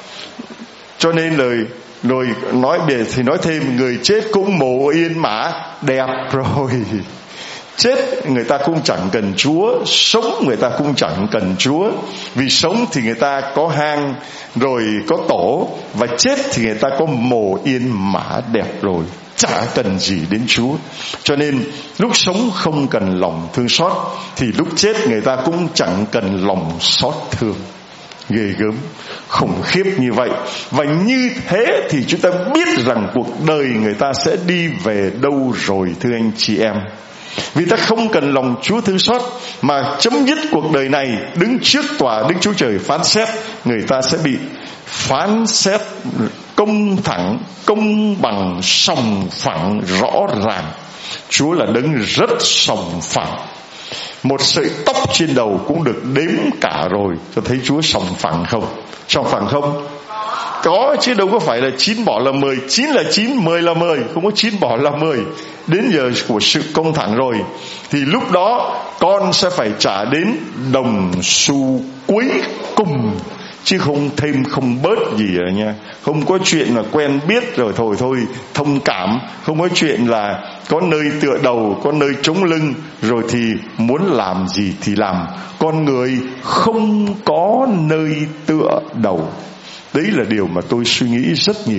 [SPEAKER 1] Cho nên rồi nói để thì nói thêm, người chết cũng mồ yên mã đẹp rồi. Chết người ta cũng chẳng cần Chúa, sống người ta cũng chẳng cần Chúa. Vì sống thì người ta có hang rồi có tổ, và chết thì người ta có mồ yên mã đẹp rồi, chả cần gì đến Chúa. Cho nên lúc sống không cần lòng thương xót, thì lúc chết người ta cũng chẳng cần lòng xót thương. Ghê gớm, khủng khiếp như vậy. Và như thế thì chúng ta biết rằng cuộc đời người ta sẽ đi về đâu rồi thưa anh chị em. Vì ta không cần lòng Chúa thương xót, mà chấm dứt cuộc đời này đứng trước tòa Đức Chúa Trời phán xét, người ta sẽ bị phán xét công thẳng, công bằng, sòng phẳng, rõ ràng. Chúa là đấng rất sòng phẳng. Một sợi tóc trên đầu cũng được đếm cả rồi, cho thấy Chúa sòng phẳng không? Sòng phẳng không? Có chứ đâu có phải là 9 bỏ là 10, 9 là 9, 10 là 10, không có 9 bỏ là 10. Đến giờ của sự công thẳng rồi thì lúc đó con sẽ phải trả đến đồng xu cuối cùng, chứ không thêm không bớt gì rồi nha. Không có chuyện là quen biết rồi thôi thông cảm, không có chuyện là có nơi tựa đầu, có nơi chống lưng rồi thì muốn làm gì thì làm. Con người không có nơi tựa đầu. Đấy là điều mà tôi suy nghĩ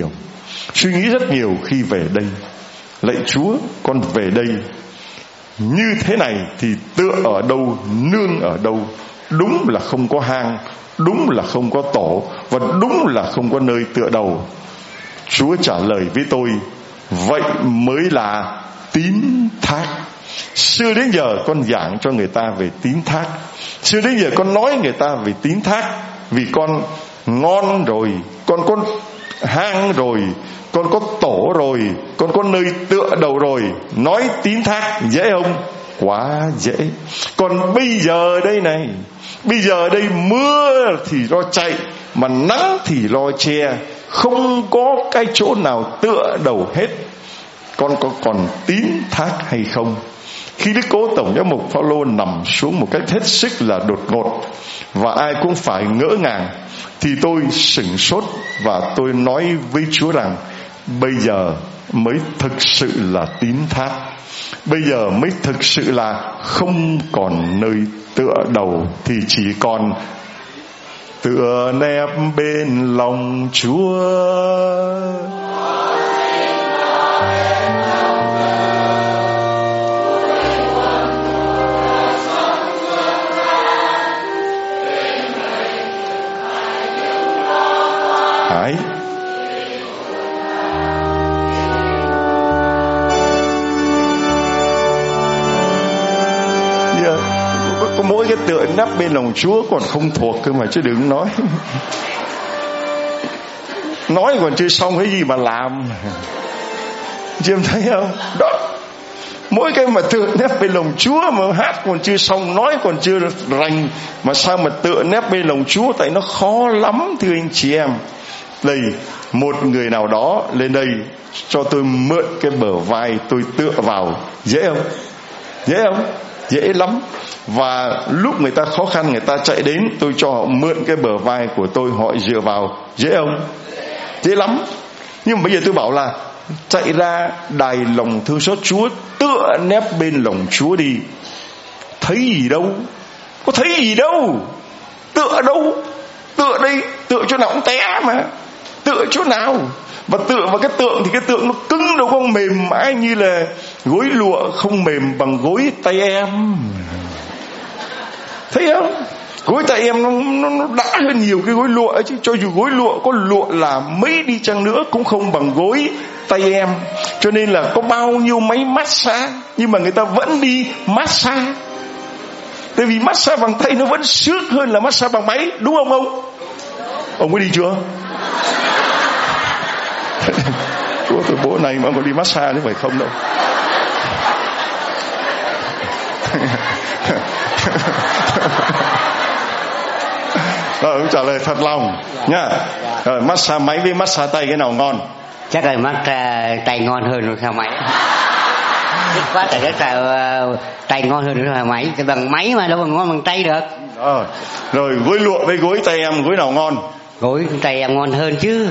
[SPEAKER 1] rất nhiều khi về đây. Lạy Chúa, con về đây như thế này thì tựa ở đâu, nương ở đâu? Đúng là không có hang, đúng là không có tổ, và đúng là không có nơi tựa đầu. Chúa trả lời với tôi: vậy mới là tín thác. Xưa đến giờ con giảng cho người ta về tín thác, xưa đến giờ con nói người ta về tín thác. Vì con ngon rồi, con có hang rồi, con có tổ rồi, con có nơi tựa đầu rồi, nói tín thác dễ không? quá dễ. Còn bây giờ đây này, bây giờ đây mưa thì lo chạy, mà nắng thì lo che, không có cái chỗ nào tựa đầu hết. Con có còn tín thác hay không? Khi Đức Cố Tổng giám mục Phaolô nằm xuống một cách hết sức là đột ngột và ai cũng phải ngỡ ngàng, thì tôi sửng sốt và tôi nói với Chúa rằng bây giờ mới thực sự là tín thác, bây giờ mới thực sự là không còn nơi tựa đầu, thì chỉ còn tựa nép bên lòng Chúa. Hãy có mỗi cái tựa nắp bên lòng Chúa còn không thuộc cơ mà, chứ đừng nói. Nói còn chưa xong cái gì mà làm. Chị em thấy không? Đó, mỗi cái mà tựa nép bên lòng Chúa mà hát còn chưa xong, nói còn chưa rành, mà sao mà tựa nép bên lòng Chúa? Tại nó khó lắm thưa anh chị em. Đây, một người nào đó lên đây cho tôi mượn cái bờ vai tôi tựa vào, dễ không? Dễ không? Dễ lắm. Và lúc người ta khó khăn, người ta chạy đến, tôi cho họ mượn cái bờ vai của tôi, họ dựa vào, dễ không? Dễ lắm. Nhưng mà bây giờ tôi bảo là chạy ra đài lòng thương xót Chúa, tựa nép bên lòng Chúa đi. Thấy gì đâu? Có thấy gì đâu? Tựa đâu? Tựa đây, tựa chỗ nào cũng té mà. Tựa chỗ nào? Và tựa vào cái tượng thì cái tượng nó cứng đâu, không mềm mãi như là gối lụa, không mềm bằng gối tay em. Thấy không? Gối tay em nó đã hơn nhiều cái gối lụa chứ. Cho dù gối lụa có lụa là mấy đi chăng nữa cũng không bằng gối tay em. Cho nên là có bao nhiêu máy massage nhưng mà người ta vẫn đi massage. Tại vì massage bằng tay nó vẫn sướng hơn là massage bằng máy. Đúng không ông? Ông có đi chưa? Chúa tôi bố này mà ông có đi massage chứ phải không đâu. Rồi ông trả lời thật lòng nha. Rồi massage máy với massage tay cái nào ngon?
[SPEAKER 3] Chắc là massage tay ngon hơn rồi sao máy. Thích quá tại chắc là tay ngon hơn rồi máy. Cái bằng máy mà đâu mà ngon bằng tay được.
[SPEAKER 1] Rồi gối lụa với gối tay em gối nào ngon?
[SPEAKER 3] Gối tay em ngon hơn chứ.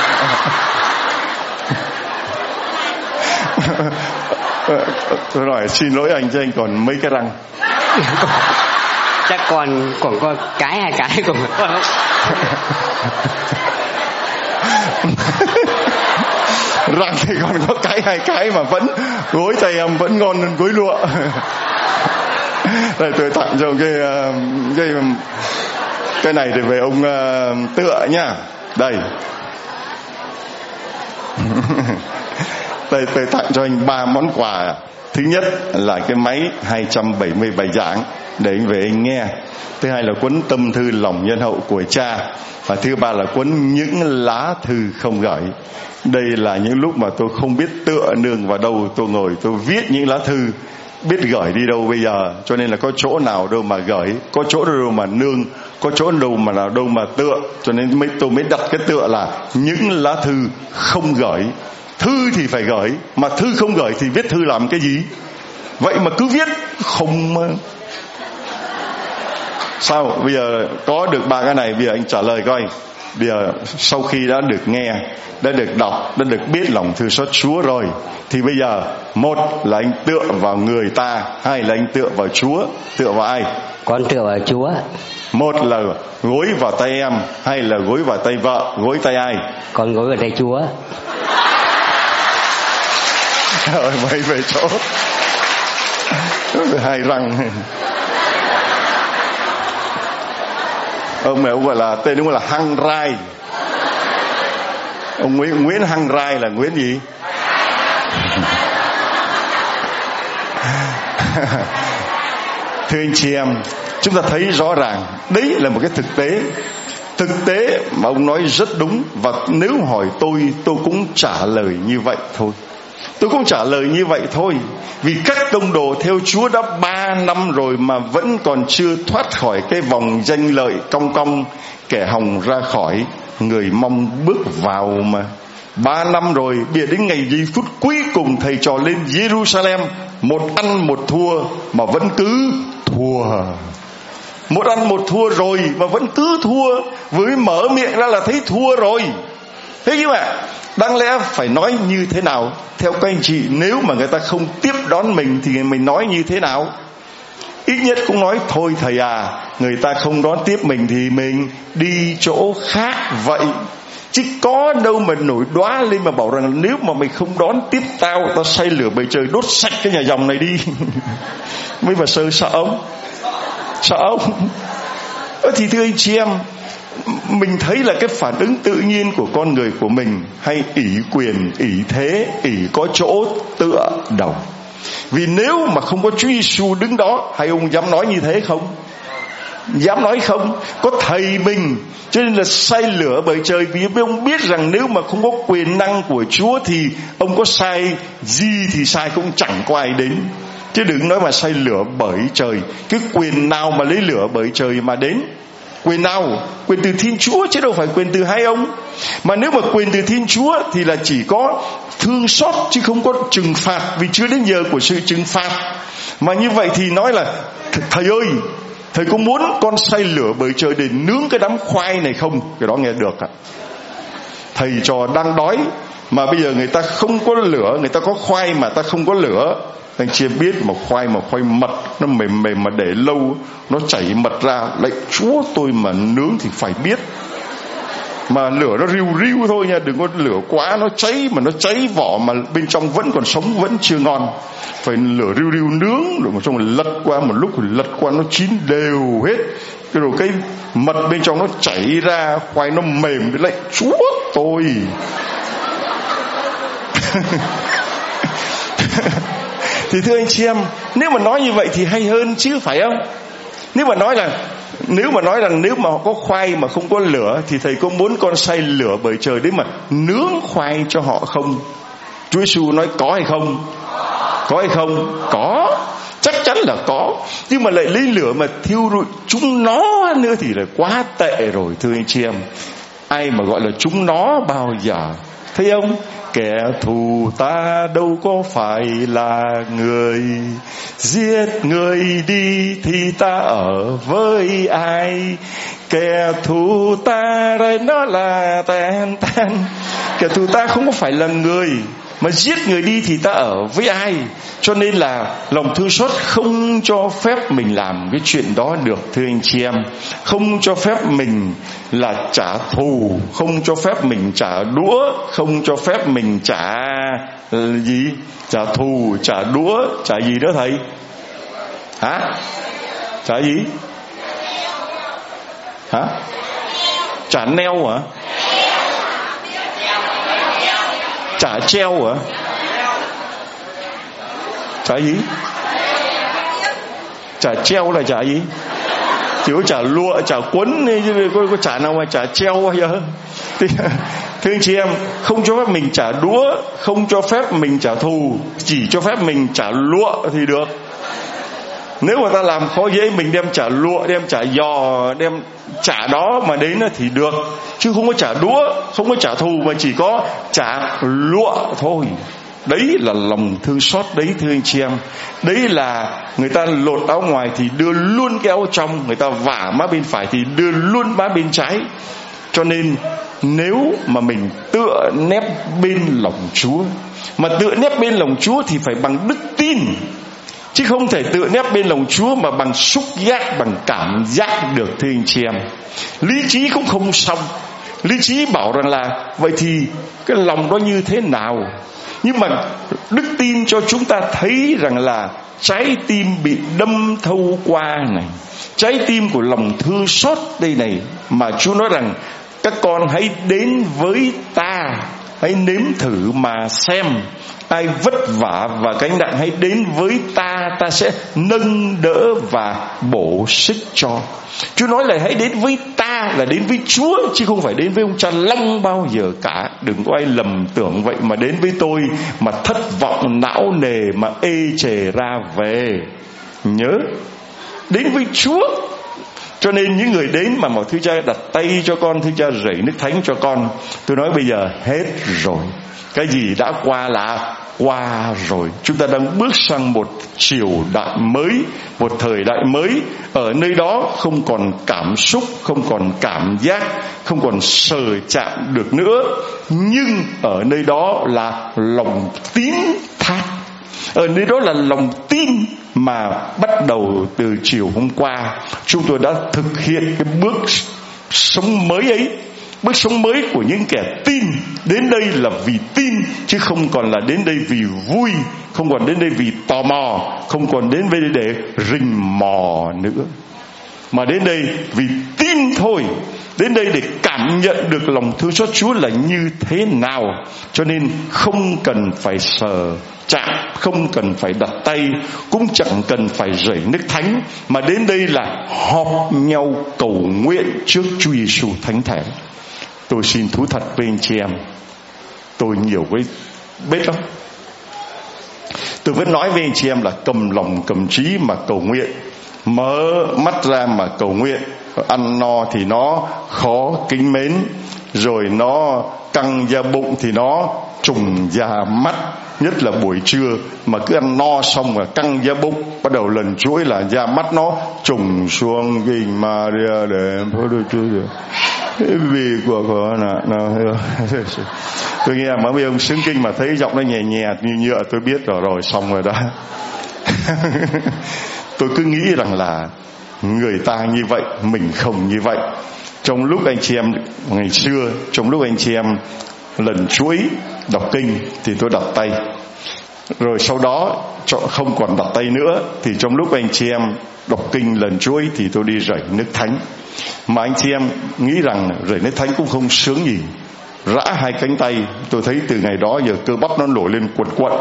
[SPEAKER 1] Tôi hỏi xin lỗi anh cho anh còn mấy cái răng.
[SPEAKER 3] Chắc còn có cái hai cái còn không.
[SPEAKER 1] Răng thì còn có cái hai cái mà vẫn gối tay em vẫn ngon hơn gối lụa. Đây tôi tặng cho cái này thì về ông tựa nhá. Đây. Đây tôi tặng cho anh 3 món quà. Thứ nhất là cái máy 270 bài giảng để anh về anh nghe. Thứ hai là cuốn tâm thư lòng nhân hậu của cha. Và thứ ba là cuốn những lá thư không gửi. Đây là những lúc mà tôi không biết tựa nương vào đâu, tôi ngồi tôi viết những lá thư, biết gửi đi đâu bây giờ. Cho nên là có chỗ nào đâu mà gửi, có chỗ đâu mà nương, có chỗ đâu mà tựa. Cho nên tôi mới đặt cái tựa là những lá thư không gửi. Thư thì phải gửi, mà thư không gửi thì viết thư làm cái gì? Vậy mà cứ viết không. Sao bây giờ có được 3 cái này, bây giờ anh trả lời coi. Bây giờ sau khi đã được nghe, đã được đọc, đã được biết lòng thương xót Chúa rồi, thì bây giờ một là anh tựa vào người ta, hai là anh tựa vào Chúa. Tựa vào ai?
[SPEAKER 3] Con tựa vào Chúa. Một
[SPEAKER 1] là gối vào tay em, hay là gối vào tay vợ? Gối tay ai?
[SPEAKER 3] Con gối vào tay Chúa.
[SPEAKER 1] Rồi mày về chỗ. Hai răng. Ông này ông gọi là tên đúng là Hăng Rai. Ông Nguyễn Hăng Rai là Nguyễn gì? Thưa anh chị em, chúng ta thấy rõ ràng đấy là một cái thực tế mà ông nói rất đúng. Và nếu hỏi tôi cũng trả lời như vậy thôi. Tôi cũng trả lời như vậy thôi. Vì các tông đồ theo Chúa đã 3 năm rồi mà vẫn còn chưa thoát khỏi cái vòng danh lợi cong cong, kẻ hòng ra khỏi, người mong bước vào mà. 3 năm rồi, bây giờ đến ngày giây phút cuối cùng thầy trò lên Jerusalem, một ăn một thua mà vẫn cứ thua. Một ăn một thua rồi mà vẫn cứ thua. Với mở miệng ra là thấy thua rồi. Thế chứ mà đáng lẽ phải nói như thế nào? Theo các anh chị, nếu mà người ta không tiếp đón mình thì mình nói như thế nào? Ít nhất cũng nói thôi thầy à, người ta không đón tiếp mình thì mình đi chỗ khác vậy. Chứ có đâu mà nổi đoá lên mà bảo rằng nếu mà mày không đón tiếp tao, tao xây lửa bầy trời đốt sạch cái nhà dòng này đi. Mới mà sợ ông? Sợ ông? Thì thưa anh chị em, mình thấy là cái phản ứng tự nhiên của con người của mình hay ỷ quyền, ỷ thế, ỷ có chỗ tựa đầu. Vì nếu mà không có Chúa Giêsu đứng đó, hay ông dám nói như thế không? Dám nói không? Có thầy mình, cho nên là sai lửa bởi trời. Vì ông biết rằng nếu mà không có quyền năng của Chúa thì ông có sai gì thì sai cũng chẳng có ai đến. Chứ đừng nói mà sai lửa bởi trời. Cái quyền nào mà lấy lửa bởi trời mà đến? Quyền nào? Quyền từ Thiên Chúa chứ đâu phải quyền từ hai ông. Mà nếu mà quyền từ Thiên Chúa thì là chỉ có thương xót chứ không có trừng phạt, vì chưa đến giờ của sự trừng phạt. Mà như vậy thì nói là thầy ơi, thầy có muốn con say lửa bởi trời để nướng cái đám khoai này không? Cái đó nghe được ạ. Thầy trò đang đói mà bây giờ người ta không có lửa, người ta có khoai mà ta không có lửa. Anh chị biết mà khoai mật nó mềm mềm mà để lâu nó chảy mật ra, lại Chúa tôi mà nướng thì phải biết. Mà lửa nó riu riu thôi nha, đừng có lửa quá nó cháy, mà nó cháy vỏ mà bên trong vẫn còn sống, vẫn chưa ngon. Phải lửa riu riu nướng rồi một xong rồi lật qua, một lúc rồi lật qua nó chín đều hết. Rồi cái mật bên trong nó chảy ra, khoai nó mềm, với lại Chúa tôi. Thì thưa anh chị em, nếu mà nói như vậy thì hay hơn chứ phải không? Nếu mà nói rằng nếu mà có khoai mà không có lửa thì thầy có muốn con say lửa bởi trời đấy mà nướng khoai cho họ không? Chúa Giêsu nói có hay không? Có hay không? Có, chắc chắn là có. Nhưng mà lại lấy lửa mà thiêu rụi chúng nó nữa thì là quá tệ rồi thưa anh chị em. Ai mà gọi là chúng nó bao giờ? Thấy không? Kẻ thù ta đâu có phải là người, giết người đi thì ta ở với ai? Kẻ thù ta đây nó là tan. Kẻ thù ta không có phải là người, mà giết người đi thì ta ở với ai? Cho nên là lòng thương xót không cho phép mình làm cái chuyện đó được thưa anh chị em. Không cho phép mình là trả thù, không cho phép mình trả đũa, không cho phép mình trả trả thù, trả đũa, trả gì đó thầy? Hả? Trả gì? Hả? Trả neo hả? Trả treo hả? Trả gì? Trả treo là trả gì? Chỉ có trả lụa, trả quấn chứ có trả nào mà trả treo bao giờ? Thưa anh chị em, không cho phép mình trả đũa, không cho phép mình trả thù, chỉ cho phép mình trả lụa thì được. Nếu mà ta làm khó dễ mình đem trả lụa, đem trả giò, đem trả đó mà đến thì được. Chứ không có trả đũa, không có trả thù, mà chỉ có trả lụa thôi. Đấy là lòng thương xót đấy thưa anh chị em. Đấy là người ta lột áo ngoài thì đưa luôn cái áo trong, người ta vả má bên phải thì đưa luôn má bên trái. Cho nên nếu mà mình tựa nép bên lòng Chúa, mà tựa nép bên lòng Chúa thì phải bằng đức tin, chứ không thể tựa nép bên lòng Chúa mà bằng xúc giác, bằng cảm giác được thưa anh chị em. Lý trí cũng không xong. Lý trí bảo rằng là vậy thì cái lòng đó như thế nào? Nhưng mà đức tin cho chúng ta thấy rằng là trái tim bị đâm thâu qua này, trái tim của lòng thương xót đây này, mà Chúa nói rằng các con hãy đến với ta, hãy nếm thử mà xem, ai vất vả và gánh nặng hãy đến với ta, ta sẽ nâng đỡ và bổ sức cho. Chúa nói là hãy đến với ta là đến với Chúa, chứ không phải đến với ông cha Long bao giờ cả. Đừng có ai lầm tưởng vậy mà đến với tôi mà thất vọng não nề mà ê chề ra về. Nhớ, đến với Chúa. Cho nên những người đến mà thưa cha đặt tay cho con, thưa cha rảy nước thánh cho con, tôi nói bây giờ hết rồi. Cái gì đã qua là qua rồi. Chúng ta đang bước sang một triều đại mới, một thời đại mới. Ở nơi đó không còn cảm xúc, không còn cảm giác, không còn sờ chạm được nữa. Nhưng ở nơi đó là lòng tín thác. Ở nơi đó là lòng tin mà bắt đầu từ chiều hôm qua chúng tôi đã thực hiện cái bước sống mới ấy. Bước sống mới của những kẻ tin. Đến đây là vì tin, chứ không còn là đến đây vì vui, không còn đến đây vì tò mò, không còn đến đây để rình mò nữa, mà đến đây vì tin thôi. Đến đây để cảm nhận được lòng thương xót Chúa là như thế nào. Cho nên không cần phải sờ chạm, không cần phải đặt tay, cũng chẳng cần phải rảy nước thánh, mà đến đây là họp nhau cầu nguyện trước Chúa Giêsu thánh thể. Tôi xin thú thật với anh chị em, tôi nhiều cái bết lắm. Tôi vẫn nói với anh chị em là cầm lòng cầm trí mà cầu nguyện, mở mắt ra mà cầu nguyện. Ăn no thì nó khó kính mến, rồi nó căng da bụng thì nó trùng da mắt. Nhất là buổi trưa mà cứ ăn no xong rồi căng da bụng, bắt đầu lần chuỗi là da mắt nó trùng xuống. Kinh Maria để phó đôi chúa vì của tôi nghe mà mấy ông xứng kinh mà thấy giọng nó nhẹ nhẹ như nhựa, tôi biết rồi xong rồi đó. Tôi cứ nghĩ rằng là người ta như vậy, mình không như vậy. Trong lúc anh chị em ngày xưa, trong lúc anh chị em lần chuỗi đọc kinh thì tôi đặt tay, rồi sau đó không còn đặt tay nữa, thì trong lúc anh chị em đọc kinh lần chuỗi thì tôi đi rảy nước thánh. Mà anh chị em nghĩ rằng rảy nước thánh cũng không sướng gì, rã hai cánh tay. Tôi thấy từ ngày đó giờ cơ bắp nó nổi lên quật quật.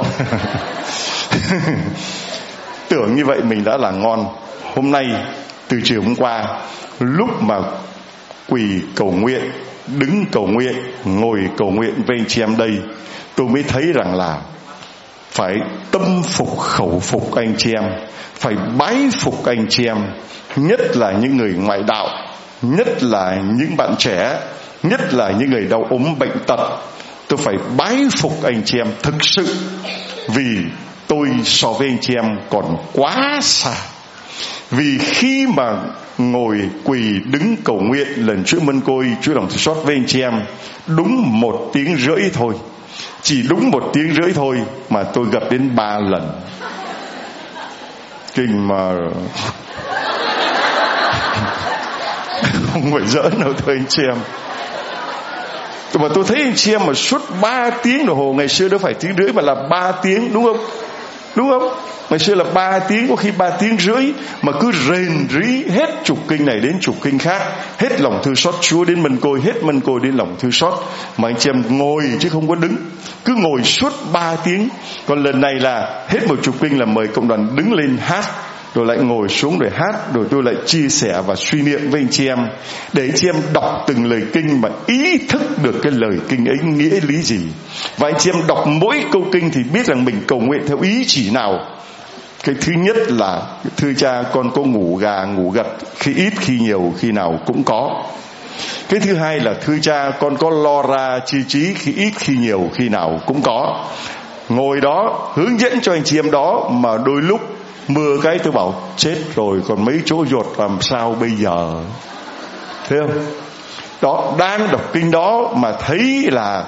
[SPEAKER 1] Tưởng như vậy mình đã là ngon. Hôm nay từ chiều hôm qua, lúc mà quỳ cầu nguyện, đứng cầu nguyện, ngồi cầu nguyện với anh chị em đây, tôi mới thấy rằng là phải tâm phục khẩu phục anh chị em, phải bái phục anh chị em, nhất là những người ngoại đạo, nhất là những bạn trẻ, nhất là những người đau ốm bệnh tật. Tôi phải bái phục anh chị em thực sự, vì tôi so với anh chị em còn quá xa. Vì khi mà ngồi quỳ đứng cầu nguyện lần chuỗi mân côi Chúa lòng thương xót với anh chị em đúng 1 tiếng rưỡi thôi, chỉ đúng 1 tiếng rưỡi thôi mà tôi gặp đến 3 lần. Kinh mà không phải giỡn đâu thưa anh chị em. Mà tôi thấy anh chị em mà suốt 3 tiếng đồng hồ, ngày xưa đâu phải tiếng rưỡi mà là 3 tiếng, đúng không? Đúng không? Ngày xưa là 3 tiếng, có khi 3 tiếng rưỡi, mà cứ rền rĩ hết trục kinh này đến trục kinh khác, hết lòng thương xót Chúa đến mân côi, hết mân côi đến lòng thương xót. Mà anh chị em ngồi chứ không có đứng, cứ ngồi suốt 3 tiếng. Còn lần này là hết một trục kinh là mời cộng đoàn đứng lên hát, rồi lại ngồi xuống để hát, rồi tôi lại chia sẻ và suy niệm với anh chị em, để anh chị em đọc từng lời kinh mà ý thức được cái lời kinh ấy nghĩa lý gì. Và anh chị em đọc mỗi câu kinh thì biết rằng mình cầu nguyện theo ý chỉ nào. Cái thứ nhất là thưa cha, con có ngủ gà ngủ gật, khi ít khi nhiều khi nào cũng có. Cái thứ hai là thưa cha, con có lo ra chi trí, khi ít khi nhiều khi nào cũng có. Ngồi đó hướng dẫn cho anh chị em đó, mà đôi lúc mưa cái tôi bảo chết rồi, còn mấy chỗ ruột làm sao bây giờ. Thấy không? Đó, đang đọc kinh đó mà thấy là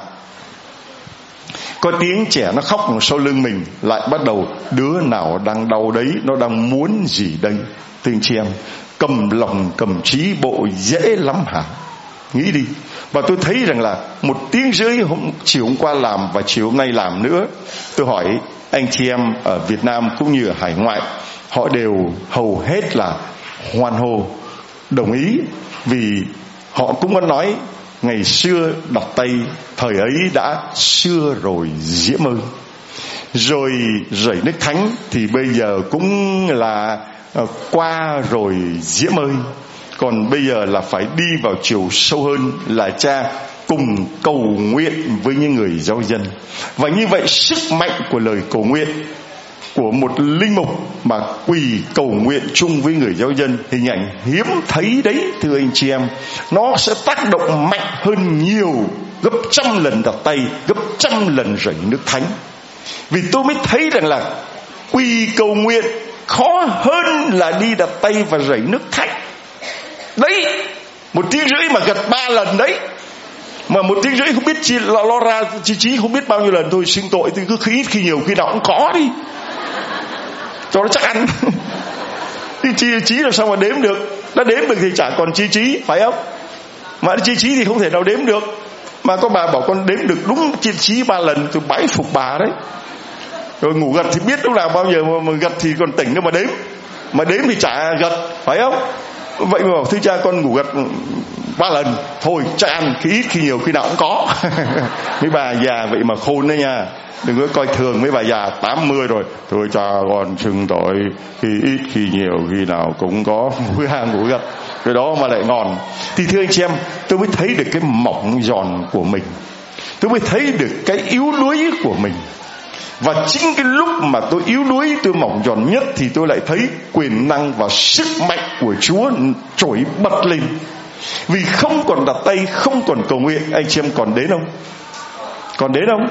[SPEAKER 1] có tiếng trẻ nó khóc ở sau lưng mình, lại bắt đầu đứa nào đang đau đấy, nó đang muốn gì đây. Thưa anh chị em, cầm lòng cầm trí bộ dễ lắm hả? Nghĩ đi. Và tôi thấy rằng là 1 tiếng rưỡi chiều hôm qua làm và chiều hôm nay làm nữa. Tôi hỏi anh chị em ở Việt Nam cũng như ở hải ngoại, họ đều hầu hết là hoan hô, đồng ý. Vì họ cũng có nói ngày xưa đặt tay thời ấy đã xưa rồi Diễm ơi. Rồi rảy nước thánh thì bây giờ cũng là qua rồi diễm ơi. Còn bây giờ là phải đi vào chiều sâu hơn là Cha cùng cầu nguyện với những người giáo dân. Và như vậy sức mạnh của lời cầu nguyện của một linh mục mà quỳ cầu nguyện chung với người giáo dân, hình ảnh hiếm thấy đấy thưa anh chị em. Nó sẽ tác động mạnh hơn nhiều, gấp 100 lần đặt tay, gấp 100 lần rảy nước thánh. Vì tôi mới thấy rằng là quỳ cầu nguyện khó hơn là đi đặt tay và rảy nước thánh. Đấy, 1 tiếng rưỡi mà gật 3 lần đấy. Mà 1 tiếng rưỡi không biết chi lo ra chi không biết bao nhiêu lần thôi. Xin tội thì cứ khi ít khi nhiều khi nào cũng có đi cho nó chắc ăn. Chi trí làm sao mà đếm được. Đã đếm được thì chả còn chi trí, phải không? Mà chi trí thì không thể nào đếm được. Mà có bà bảo con đếm được đúng chi trí 3 lần, tôi bái phục bà đấy. Rồi ngủ gật thì biết lúc nào bao giờ mà gật thì còn tỉnh nữa mà đếm. Mà đếm thì chả gật, phải không? Vậy mà bảo thưa cha con ngủ gật 3 lần thôi chắc ăn, khi ít khi nhiều khi nào cũng có. Mấy bà già vậy mà khôn đấy nha. Đừng có coi thường mấy bà già 80 rồi. Thôi cha con xưng tội, khi ít khi nhiều khi nào cũng có ngủ gật. Cái đó mà lại ngon. Thì thưa anh chị em, tôi mới thấy được cái mỏng giòn của mình, tôi mới thấy được cái yếu đuối của mình. Và chính cái lúc mà tôi yếu đuối, tôi mỏng giòn nhất, thì tôi lại thấy quyền năng và sức mạnh của Chúa trỗi bật lên. Vì không còn đặt tay, không còn cầu nguyện, anh chị em còn đến không? Còn đến không?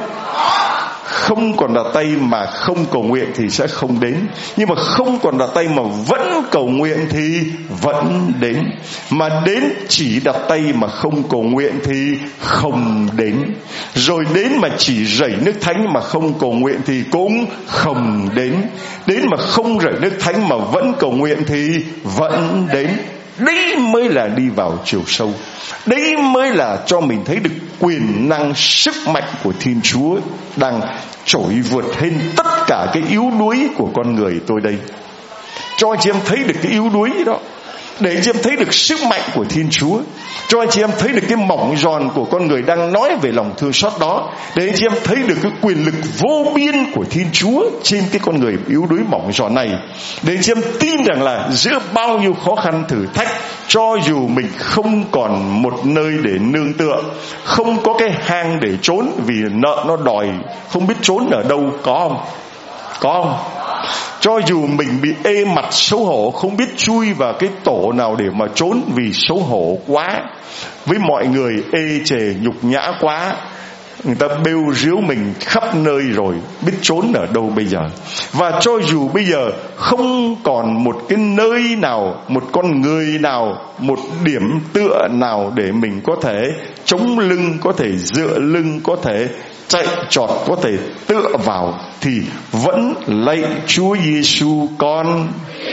[SPEAKER 1] Không còn đặt tay mà không cầu nguyện thì sẽ không đến. Nhưng mà không còn đặt tay mà vẫn cầu nguyện thì vẫn đến. Mà đến chỉ đặt tay mà không cầu nguyện thì không đến. Rồi đến mà chỉ rảy nước thánh mà không cầu nguyện thì cũng không đến. Đến mà không rảy nước thánh mà vẫn cầu nguyện thì vẫn đến. Đấy mới là đi vào chiều sâu. Đấy mới là cho mình thấy được quyền năng sức mạnh của Thiên Chúa đang trỗi vượt lên tất cả cái yếu đuối của con người tôi đây. Cho anh chị em thấy được cái yếu đuối đó, để anh chị em thấy được sức mạnh của Thiên Chúa, cho anh chị em thấy được cái mỏng giòn của con người đang nói về lòng thương xót đó, để anh chị em thấy được cái quyền lực vô biên của Thiên Chúa trên cái con người yếu đuối mỏng giòn này, để anh chị em tin rằng là giữa bao nhiêu khó khăn thử thách, cho dù mình không còn một nơi để nương tựa, không có cái hang để trốn vì nợ nó đòi không biết trốn ở đâu, có không? Có không? Cho dù mình bị ê mặt xấu hổ, không biết chui vào cái tổ nào để mà trốn vì xấu hổ quá, với mọi người ê chề nhục nhã quá, người ta bêu ríu mình khắp nơi rồi, biết trốn ở đâu bây giờ. Và cho dù bây giờ không còn một cái nơi nào, một con người nào, một điểm tựa nào để mình có thể chống lưng, có thể dựa lưng, có thể chạy trọt, có thể tựa vào, thì vẫn lạy Chúa Giêsu con,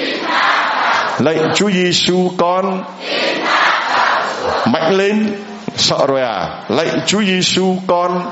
[SPEAKER 1] lạy Chúa Giêsu con, mạnh lên. Sợ rồi à? Lạy Chúa Giêsu con.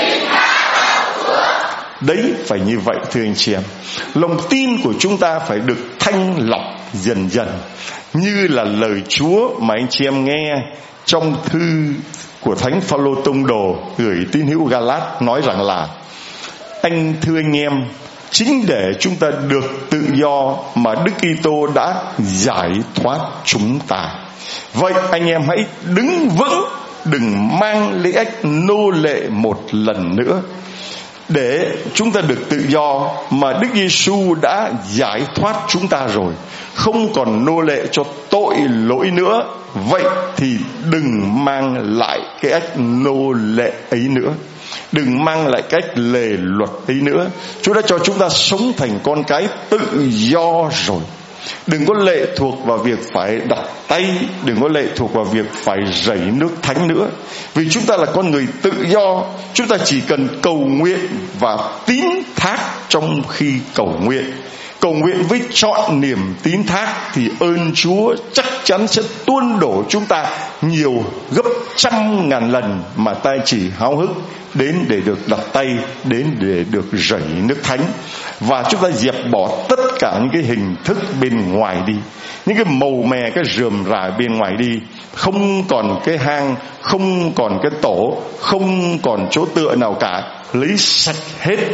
[SPEAKER 1] Đấy, phải như vậy thưa anh chị em. Lòng tin của chúng ta phải được thanh lọc dần dần, như là lời Chúa mà anh chị em nghe trong thư của Thánh Phaolô Tông Đồ gửi tín hữu Galat, nói rằng là: anh thưa anh em, chính để chúng ta được tự do mà Đức Kitô đã giải thoát chúng ta. Vậy anh em hãy đứng vững, đừng mang lấy ách nô lệ một lần nữa. Để chúng ta được tự do mà Đức Giêsu đã giải thoát chúng ta rồi, không còn nô lệ cho tội lỗi nữa. Vậy thì đừng mang lại cái ách nô lệ ấy nữa, đừng mang lại cách lề luật ấy nữa. Chúa đã cho chúng ta sống thành con cái tự do rồi. Đừng có lệ thuộc vào việc phải đặt tay, đừng có lệ thuộc vào việc phải rảy nước thánh nữa. Vì chúng ta là con người tự do, chúng ta chỉ cần cầu nguyện và tín thác trong khi cầu nguyện. Cầu nguyện với trọn niềm tín thác thì ơn Chúa chắc chắn sẽ tuôn đổ chúng ta nhiều gấp 100.000 lần mà ta chỉ háo hức đến để được đặt tay, đến để được rảy nước thánh. Và chúng ta dẹp bỏ tất cả những cái hình thức bên ngoài đi, những cái màu mè, cái rườm rà bên ngoài đi. Không còn cái hang, không còn cái tổ, không còn chỗ tựa nào cả. Lấy sạch hết,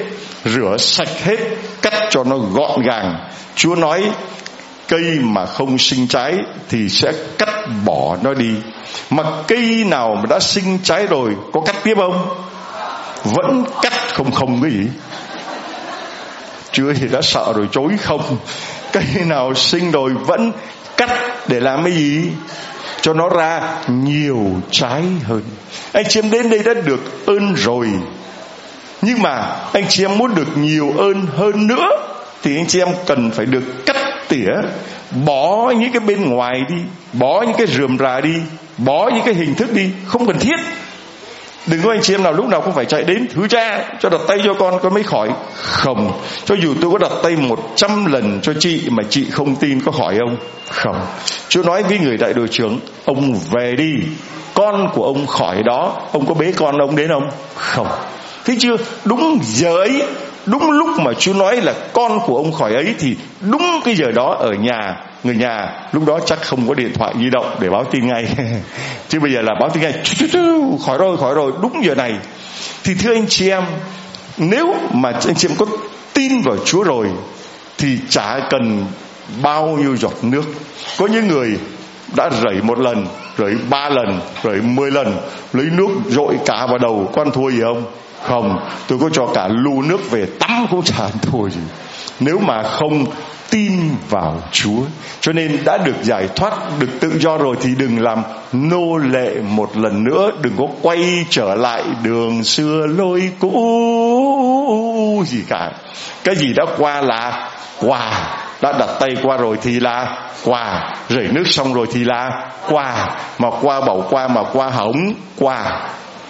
[SPEAKER 1] rửa sạch hết, cắt cho nó gọn gàng. Chúa nói cây mà không sinh trái thì sẽ cắt bỏ nó đi, mà cây nào mà đã sinh trái rồi có cắt tiếp không? Vẫn cắt. Không cái gì? Chúa thì đã sợ rồi, chối không. Cây nào sinh rồi vẫn cắt để làm cái gì? Cho nó ra nhiều trái hơn. Anh chị em đến đây đã được ơn rồi, nhưng mà anh chị em muốn được nhiều ơn hơn nữa thì anh chị em cần phải được cắt tỉa, bỏ những cái bên ngoài đi, bỏ những cái rườm rà đi, bỏ những cái hình thức đi, không cần thiết. Đừng có anh chị em nào lúc nào cũng phải chạy đến: thưa cha cho đặt tay cho con mới khỏi. Không. Cho dù tôi có đặt tay 100 lần cho chị mà chị không tin, có khỏi không? Không. Chúa nói với người đại đội trưởng: ông về đi, con của ông khỏi đó. Ông có bế con ông đến không? Không. Thấy chưa? Đúng giờ ấy, đúng lúc mà Chúa nói là con của ông khỏi ấy, thì đúng cái giờ đó ở nhà, người nhà lúc đó chắc không có điện thoại di động để báo tin ngay. Chứ bây giờ là báo tin ngay: khỏi rồi, đúng giờ này. Thì thưa anh chị em, nếu mà anh chị em có tin vào Chúa rồi thì chả cần bao nhiêu giọt nước. Có những người đã rẩy 1 lần, rẩy 3 lần, rẩy 10 lần, lấy nước dội cả vào đầu, có ăn thua gì không? Không. Tôi có cho cả lu nước về tắm cũng chả ăn thua gì, nếu mà không tin vào Chúa. Cho nên đã được giải thoát, được tự do rồi thì đừng làm nô lệ một lần nữa. Đừng có quay trở lại đường xưa lối cũ gì cả. Cái gì đã qua là qua, đã đặt tay qua rồi thì là qua, rẩy nước xong rồi thì là qua. Mà qua bảo qua, mà qua hỏng qua.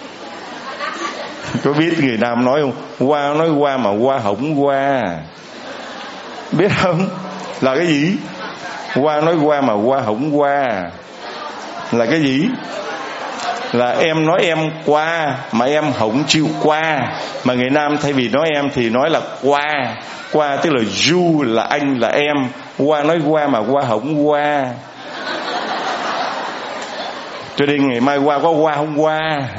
[SPEAKER 1] Có biết người Nam nói không? Qua nói qua mà qua hỏng qua. Biết không? Là cái gì? Qua nói qua mà qua hỏng qua là cái gì? Là em nói em qua mà em không chịu qua. Mà người Nam thay vì nói em thì nói là qua. Qua tức là you là anh là em. Qua nói qua mà qua hỏng qua. Cho nên ngày mai qua có qua không qua.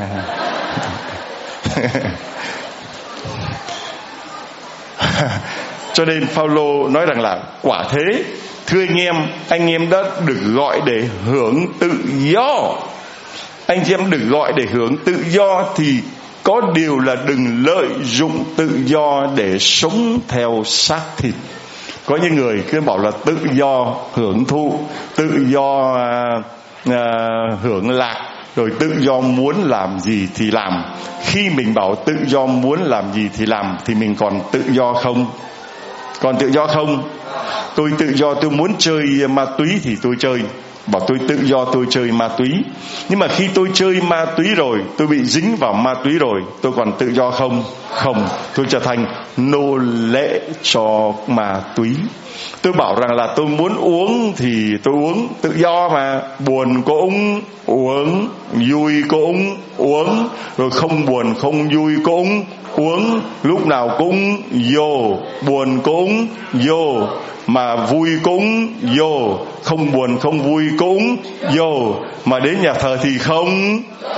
[SPEAKER 1] Cho nên Phaolô nói rằng là quả thế, thưa anh em đã được gọi để hưởng tự do. Anh chị em được gọi để hưởng tự do thì có điều là đừng lợi dụng tự do để sống theo xác thịt. Có những người cứ bảo là tự do hưởng thụ, tự do hưởng lạc, rồi tự do muốn làm gì thì làm. Khi mình bảo tự do muốn làm gì thì làm thì mình còn tự do không? Còn tự do không? Tôi tự do, tôi muốn chơi ma túy thì tôi chơi. Bảo tôi tự do tôi chơi ma túy. Nhưng mà khi tôi chơi ma túy rồi, tôi bị dính vào ma túy rồi, tôi còn tự do không? Không. Tôi trở thành nô lệ cho ma túy. Tôi bảo rằng là tôi muốn uống thì tôi uống, tự do mà. Buồn cũng uống, vui cũng uống, rồi không buồn không vui cũng uống. Lúc nào cũng vô, buồn cũng vô, mà vui cũng vô, không buồn không vui cũng vô, mà đến nhà thờ thì không.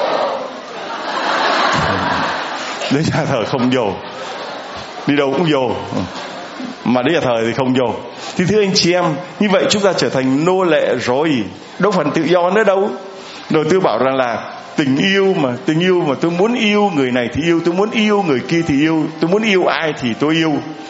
[SPEAKER 1] Đến nhà thờ không vô, đi đâu cũng vô, mà đến nhà thờ thì không vô. Thì thưa anh chị em, như vậy chúng ta trở thành nô lệ rồi, đâu phải tự do nữa đâu. Rồi tôi bảo rằng là tình yêu mà tôi muốn yêu người này thì yêu, tôi muốn yêu người kia thì yêu, tôi muốn yêu ai thì tôi yêu.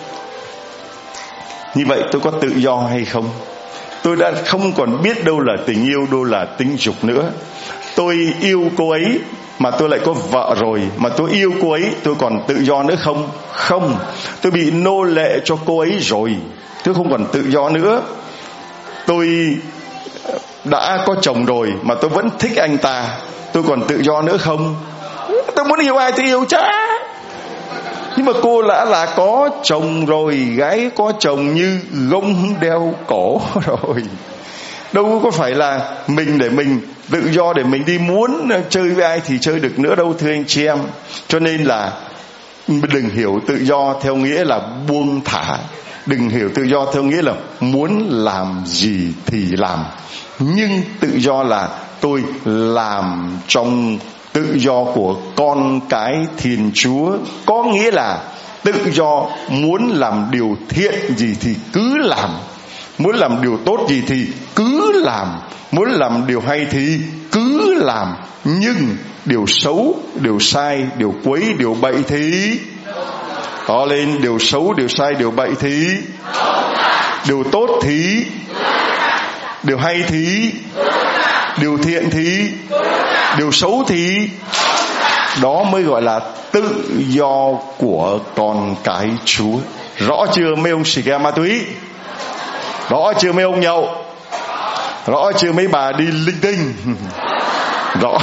[SPEAKER 1] Như vậy tôi có tự do hay không? Tôi đã không còn biết đâu là tình yêu, đâu là tính dục nữa. Tôi yêu cô ấy mà tôi lại có vợ rồi, mà tôi yêu cô ấy, tôi còn tự do nữa không? Không. Tôi bị nô lệ cho cô ấy rồi, tôi không còn tự do nữa. Tôi đã có chồng rồi mà tôi vẫn thích anh ta, tôi còn tự do nữa không? Tôi muốn yêu ai thì yêu chả. Nhưng mà cô đã là có chồng rồi, gái có chồng như gông đeo cổ rồi. Đâu có phải là mình để mình tự do để mình đi muốn chơi với ai thì chơi được nữa đâu, thưa anh chị em. Cho nên là đừng hiểu tự do theo nghĩa là buông thả. Đừng hiểu tự do theo nghĩa là muốn làm gì thì làm. Nhưng tự do là tôi làm trong tự do của con cái Thiên Chúa. Có nghĩa là tự do, muốn làm điều thiện gì thì cứ làm, muốn làm điều tốt gì thì cứ làm, muốn làm điều hay thì cứ làm. Nhưng điều xấu, điều sai, điều quấy, điều bậy thì to lên. Điều xấu, điều sai, điều bậy thì điều tốt thì điều hay thì điều thiện thì điều xấu thì. Đó mới gọi là tự do của con cái Chúa. Rõ chưa mấy ông xì ke ma túy? Rõ chưa mấy ông nhậu? Rõ chưa mấy bà đi linh tinh? Rõ.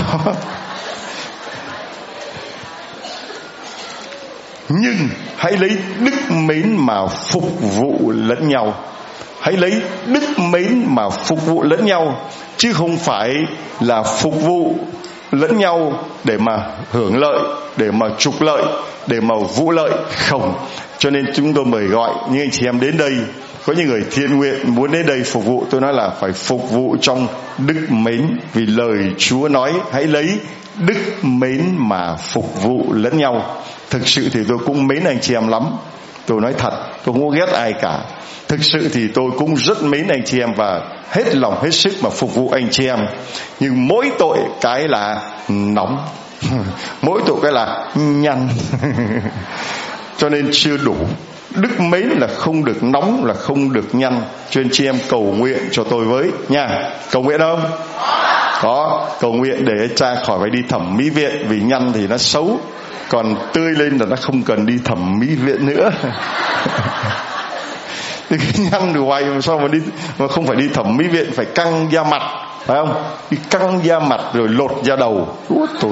[SPEAKER 1] Nhưng hãy lấy đức mến mà phục vụ lẫn nhau. Hãy lấy đức mến mà phục vụ lẫn nhau, chứ không phải là phục vụ lẫn nhau để mà hưởng lợi, để mà trục lợi, để mà vụ lợi. Không. Cho nên chúng tôi mời gọi những anh chị em đến đây. Có những người thiện nguyện muốn đến đây phục vụ, tôi nói là phải phục vụ trong đức mến. Vì lời Chúa nói hãy lấy đức mến mà phục vụ lẫn nhau. Thực sự thì tôi cũng mến anh chị em lắm. Tôi nói thật, tôi không có ghét ai cả. Thực sự thì tôi cũng rất mến anh chị em và hết lòng hết sức mà phục vụ anh chị em. Nhưng mỗi tội cái là nóng, mỗi tội cái là nhăn. Cho nên chưa đủ. Đức mến là không được nóng, là không được nhăn. Cho nên chị em cầu nguyện cho tôi với nha. Cầu nguyện không? Có. Cầu nguyện để cha khỏi phải đi thẩm mỹ viện, vì nhăn thì nó xấu, còn tươi lên là nó không cần đi thẩm mỹ viện nữa. Thì cái nhăn được hoài mà sao mà không phải đi thẩm mỹ viện, phải căng da mặt, phải không? Đi căng da mặt rồi lột da đầu. Úi tôi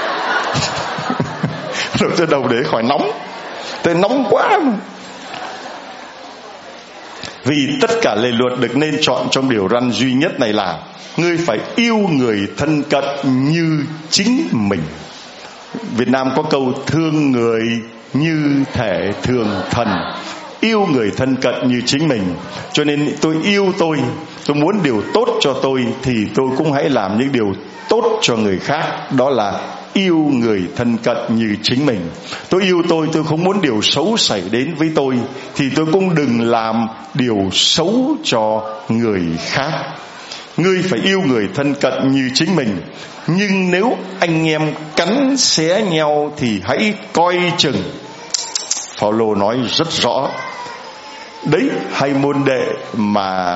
[SPEAKER 1] lột da đầu để khỏi nóng. Tại nóng quá mà. Vì tất cả lề luật được nên chọn trong điều răn duy nhất này là ngươi phải yêu người thân cận như chính mình. Việt Nam có câu thương người như thể thương thần. Yêu người thân cận như chính mình. Cho nên tôi yêu tôi muốn điều tốt cho tôi thì tôi cũng hãy làm những điều tốt cho người khác. Đó là yêu người thân cận như chính mình. Tôi yêu tôi không muốn điều xấu xảy đến với tôi thì tôi cũng đừng làm điều xấu cho người khác. Ngươi phải yêu người thân cận như chính mình. Nhưng nếu anh em cắn xé nhau thì hãy coi chừng. Phaolô nói rất rõ. Đấy, hay môn đệ mà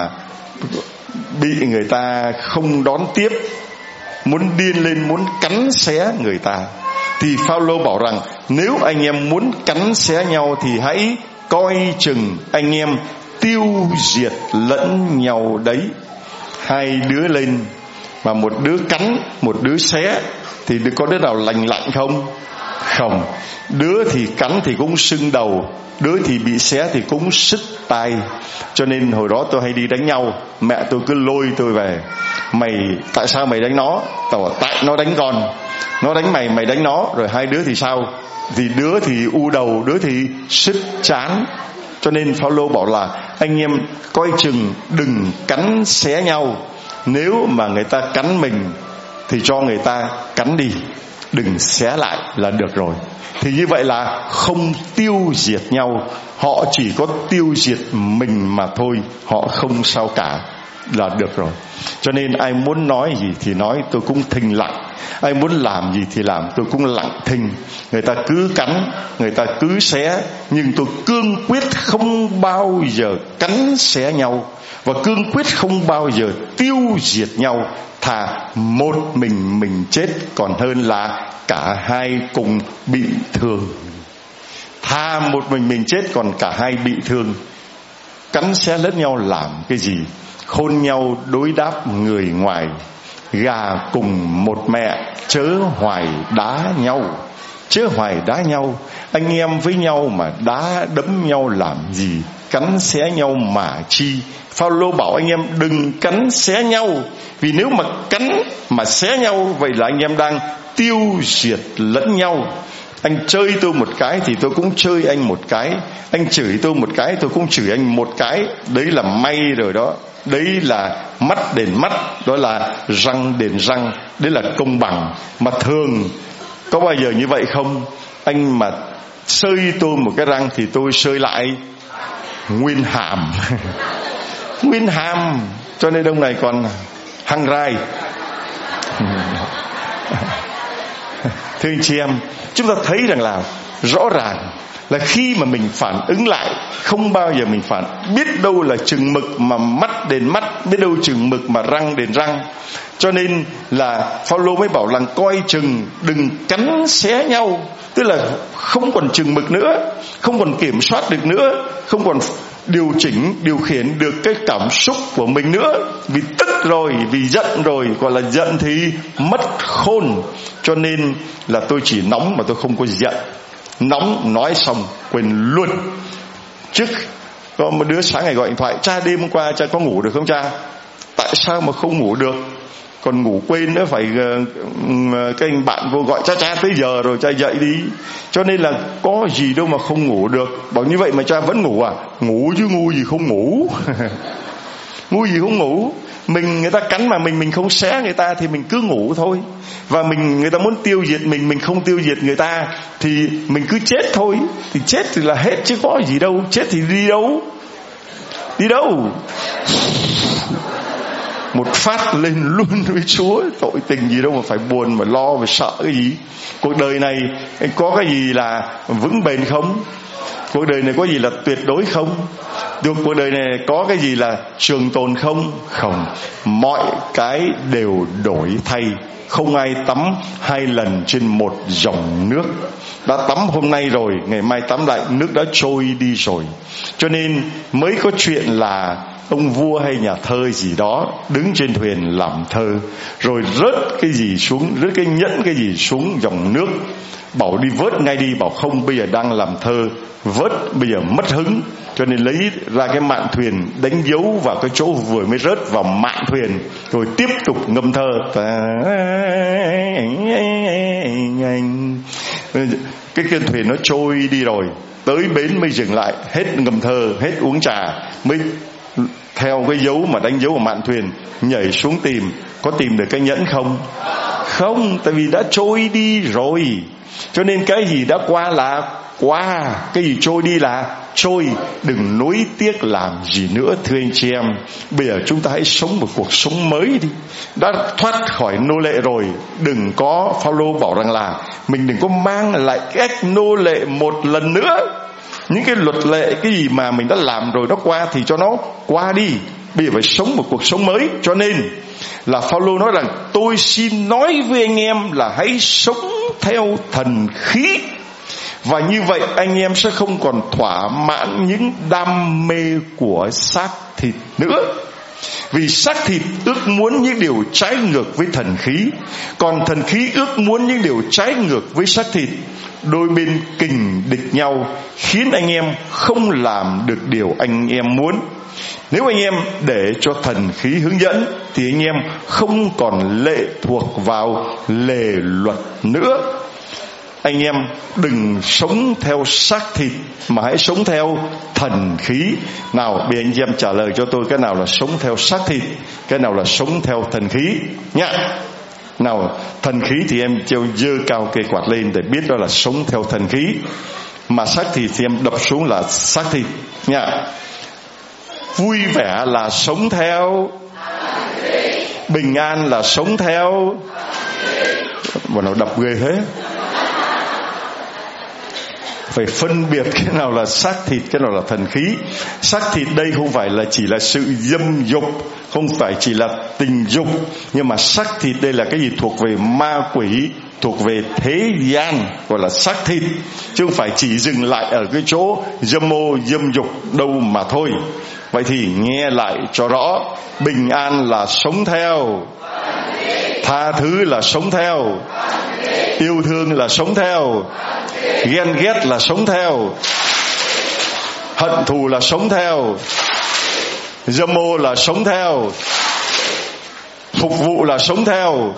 [SPEAKER 1] bị người ta không đón tiếp, muốn điên lên, muốn cắn xé người ta, thì Phaolô bảo rằng nếu anh em muốn cắn xé nhau thì hãy coi chừng anh em tiêu diệt lẫn nhau đấy. Hai đứa lên mà một đứa cắn, một đứa xé thì có đứa nào lành lặn không? Không. Đứa thì cắn thì cũng sưng đầu, đứa thì bị xé thì cũng sứt tai. Cho nên hồi đó tôi hay đi đánh nhau, mẹ tôi cứ lôi tôi về. Mày tại sao mày đánh nó? Tao bảo tại nó đánh con. Nó đánh mày, mày đánh nó. Rồi hai đứa thì sao? Thì đứa thì u đầu, đứa thì sứt trán. Cho nên Phaolô bảo là anh em coi chừng đừng cắn xé nhau. Nếu mà người ta cắn mình thì cho người ta cắn đi, đừng xé lại là được rồi. Thì như vậy là không tiêu diệt nhau. Họ chỉ có tiêu diệt mình mà thôi, họ không sao cả là được rồi. Cho nên ai muốn nói gì thì nói, tôi cũng thinh lặng. Ai muốn làm gì thì làm, tôi cũng lặng thinh. Người ta cứ cắn, người ta cứ xé, nhưng tôi cương quyết không bao giờ cắn xé nhau, và cương quyết không bao giờ tiêu diệt nhau. Thà một mình chết còn hơn là cả hai cùng bị thương. Thà một mình chết còn cả hai bị thương. Cắn xé lẫn nhau làm cái gì? Khôn nhau đối đáp người ngoài. Gà cùng một mẹ chớ hoài đá nhau. Chớ hoài đá nhau. Anh em với nhau mà đá đấm nhau làm gì? Cắn xé nhau mà chi? Phaolô bảo anh em đừng cắn xé nhau. Vì nếu mà cắn mà xé nhau, vậy là anh em đang tiêu diệt lẫn nhau. Anh chơi tôi một cái thì tôi cũng chơi anh một cái. Anh chửi tôi một cái tôi cũng chửi anh một cái. Đấy là may rồi đó. Đấy là mắt đền mắt. Đó là răng đền răng. Đấy là công bằng. Mà thường có bao giờ như vậy không? Anh mà Sơi tôi một cái răng thì tôi sơi lại nguyên hàm. Nguyên hàm. Cho nên ông này còn hăng rai. Thưa anh chị em, chúng ta thấy rằng là rõ ràng là khi mà mình phản ứng lại, không bao giờ mình biết đâu là chừng mực mà mắt đền mắt, biết đâu chừng mực mà răng đền răng. Cho nên là Phaolô mới bảo rằng coi chừng đừng cắn xé nhau. Tức là không còn chừng mực nữa, không còn kiểm soát được nữa, không còn điều chỉnh, điều khiển được cái cảm xúc của mình nữa. Vì tức rồi, vì giận rồi, gọi là giận thì mất khôn. Cho nên là tôi chỉ nóng mà tôi không có giận. Nóng nói xong quên luôn. Trước có một đứa sáng ngày gọi điện thoại: cha đêm hôm qua cha có ngủ được không cha? Tại sao mà không ngủ được? Còn ngủ quên nữa, phải cái anh bạn vô gọi: cha tới giờ rồi, cha dậy đi. Cho nên là có gì đâu mà không ngủ được. Bảo như vậy mà cha vẫn ngủ à? Ngủ chứ ngu gì không ngủ. Ngu gì không ngủ. Người ta cắn mà mình không xé người ta thì mình cứ ngủ thôi. Và người ta muốn tiêu diệt mình không tiêu diệt người ta thì mình cứ chết thôi. Thì chết thì là hết chứ có gì đâu. Chết thì đi đâu? Đi đâu? Một phát lên luôn với Chúa. Tội tình gì đâu mà phải buồn mà lo và sợ cái gì. Cuộc đời này có cái gì là vững bền không? Cuộc đời này có gì là tuyệt đối không? Cuộc đời này có cái gì là trường tồn không? Không. Mọi cái đều đổi thay. Không ai tắm 2 lần trên một dòng nước. Đã tắm hôm nay rồi, ngày mai tắm lại, nước đã trôi đi rồi. Cho nên mới có chuyện là ông vua hay nhà thơ gì đó đứng trên thuyền làm thơ, rồi rớt cái gì xuống, rớt cái nhẫn cái gì xuống dòng nước. Bảo đi vớt ngay đi, bảo không, bây giờ đang làm thơ, vớt bây giờ mất hứng. Cho nên lấy ra cái mạn thuyền, đánh dấu vào cái chỗ vừa mới rớt vào mạn thuyền, rồi tiếp tục ngâm thơ. Cái thuyền nó trôi đi rồi, tới bến mới dừng lại, hết ngâm thơ, hết uống trà, mới theo cái dấu mà đánh dấu vào mạn thuyền, nhảy xuống tìm. Có tìm được cái nhẫn không? Không, tại vì đã trôi đi rồi. Cho nên cái gì đã qua là qua, cái gì trôi đi là trôi. Đừng nối tiếc làm gì nữa, thưa anh chị em. Bây giờ chúng ta hãy sống một cuộc sống mới đi. Đã thoát khỏi nô lệ rồi, đừng có, Phaolô bảo rằng là mình đừng có mang lại cái nô lệ một lần nữa. Những cái luật lệ, cái gì mà mình đã làm rồi nó qua thì cho nó qua đi. Bây giờ phải sống một cuộc sống mới. Cho nên là Phaolô nói rằng tôi xin nói với anh em là hãy sống theo thần khí. Và như vậy anh em sẽ không còn thỏa mãn những đam mê của xác thịt nữa. Vì xác thịt ước muốn những điều trái ngược với thần khí, còn thần khí ước muốn những điều trái ngược với xác thịt. Đôi bên kình địch nhau, khiến anh em không làm được điều anh em muốn. Nếu anh em để cho thần khí hướng dẫn thì anh em không còn lệ thuộc vào lề luật nữa. Anh em đừng sống theo xác thịt mà hãy sống theo thần khí. Nào, bây anh chị em trả lời cho tôi, cái nào là sống theo xác thịt, cái nào là sống theo thần khí nhá. Nào, thần khí thì em treo dơ cao cây quạt lên để biết đó là sống theo thần khí. Mà xác thịt thì em đập xuống là xác thịt nha. Vui vẻ là sống theo, bình an là sống theo. Bọn nào đập ghê thế. Phải phân biệt cái nào là xác thịt, cái nào là thần khí. Xác thịt đây không phải là chỉ là sự dâm dục, không phải chỉ là tình dục, nhưng mà xác thịt đây là cái gì thuộc về ma quỷ, thuộc về thế gian, gọi là xác thịt, chứ không phải chỉ dừng lại ở cái chỗ dâm ô dâm dục đâu mà thôi. Vậy thì nghe lại cho rõ. Bình an là sống theo, tha thứ là sống theo, yêu thương là sống theo, ghen ghét là sống theo, hận thù là sống theo, dâm ô là sống theo, phục vụ là sống theo.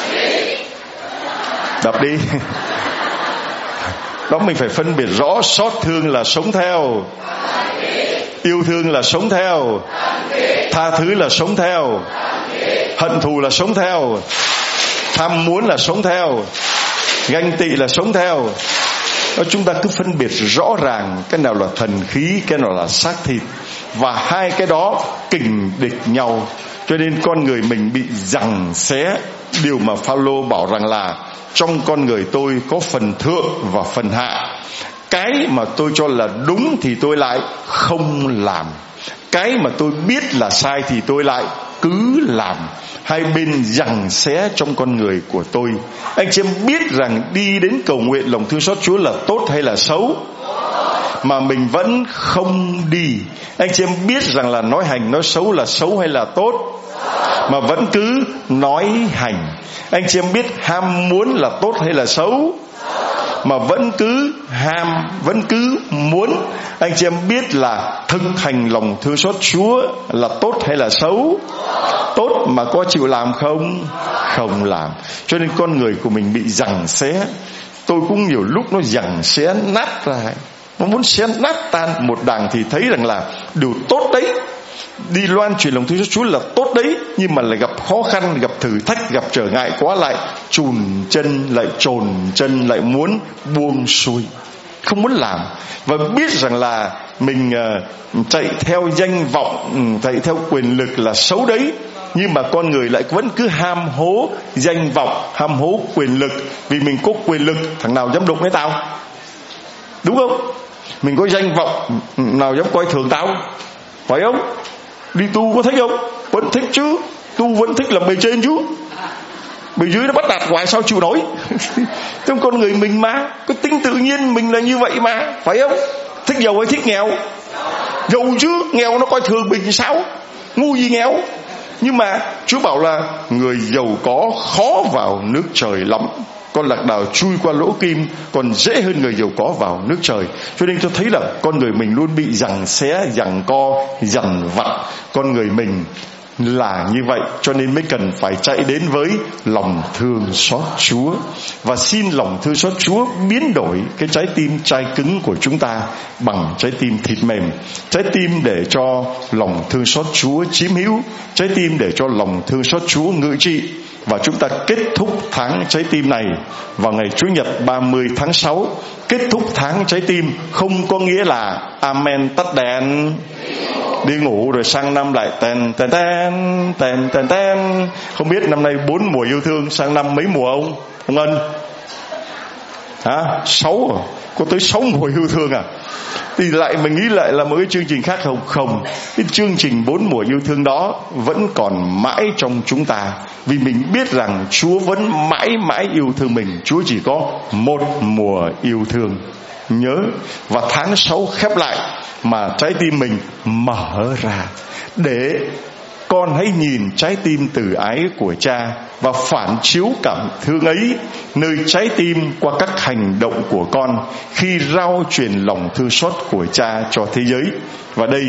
[SPEAKER 1] Đọc đi. Đó, mình phải phân biệt rõ. Xót thương là sống theo, yêu thương là sống theo, tha thứ là sống theo, hận thù là sống theo, tham muốn là sống theo, ganh tị là sống theo, Chúng ta cứ phân biệt rõ ràng cái nào là thần khí, cái nào là xác thịt, và hai cái đó kình địch nhau, cho nên con người mình bị giằng xé. Điều mà Phaolô bảo rằng là trong con người tôi có phần thượng và phần hạ. Cái mà tôi cho là đúng thì tôi lại không làm, cái mà tôi biết là sai thì tôi lại cứ làm. Hai bên giằng xé trong con người của tôi. Anh chị em biết rằng đi đến cầu nguyện lòng thương xót Chúa là tốt hay là xấu, mà mình vẫn không đi. Anh chị em biết rằng là nói hành nói xấu là xấu hay là tốt, mà vẫn cứ nói hành. Anh chị em biết ham muốn là tốt hay là xấu, mà vẫn cứ ham, vẫn cứ muốn. Anh chị em biết là thực hành lòng thương xót Chúa là tốt hay là xấu? Tốt, mà có chịu làm không? Không làm. Cho nên con người của mình bị giằng xé. Tôi cũng nhiều lúc nó giằng xé nát ra, nó muốn xé nát tan. Một đằng thì thấy rằng là điều tốt đấy, đi loan truyền lòng thương xót Chúa là tốt đấy, nhưng mà lại gặp khó khăn, gặp thử thách, gặp trở ngại quá lại chùn chân, lại chồn chân, lại muốn buông xuôi, không muốn làm. Và biết rằng là mình chạy theo danh vọng, chạy theo quyền lực là xấu đấy, nhưng mà con người lại vẫn cứ ham hố danh vọng, ham hố quyền lực. Vì mình có quyền lực, thằng nào dám đụng với tao, đúng không? Mình có danh vọng, nào dám coi thường tao, phải không? Đi tu có thích không? Vẫn thích chứ. Tu vẫn thích làm bề trên chứ, bề dưới nó bắt nạt hoài sao chịu nổi. Trong con người mình mà, cái tính tự nhiên mình là như vậy mà, phải không? Thích giàu hay thích nghèo? Giàu chứ, nghèo nó coi thường mình sao? Ngu gì nghèo. Nhưng mà Chúa bảo là người giàu có khó vào nước trời lắm. Con lạc đà chui qua lỗ kim còn dễ hơn người giàu có vào nước trời. Cho nên tôi thấy là con người mình luôn bị giằng xé, giằng co, dằn vặt. Con người mình là như vậy, cho nên mới cần phải chạy đến với lòng thương xót Chúa, và xin lòng thương xót Chúa biến đổi cái trái tim chai cứng của chúng ta bằng trái tim thịt mềm, trái tim để cho lòng thương xót Chúa chiếm hữu, trái tim để cho lòng thương xót Chúa ngự trị. Và chúng ta kết thúc tháng trái tim này vào ngày Chủ nhật 30 tháng 6. Kết thúc tháng trái tim không có nghĩa là amen tắt đèn đi ngủ rồi sang năm lại ten ten ten ten ten ten. Không biết năm nay 4 mùa yêu thương, sang năm mấy mùa ông Ân? Hả? 6 à? Có tới 6 mùa yêu thương à? Thì lại mình nghĩ lại là một cái chương trình khác không? Không, cái chương trình 4 mùa yêu thương đó vẫn còn mãi trong chúng ta, vì mình biết rằng Chúa vẫn mãi mãi yêu thương mình. Chúa chỉ có một mùa yêu thương. Nhớ, và tháng 6 khép lại mà trái tim mình mở ra, để con hãy nhìn trái tim từ ái của Cha và phản chiếu cảm thương ấy nơi trái tim qua các hành động của con khi rao truyền lòng thương xót của Cha cho thế giới. Và đây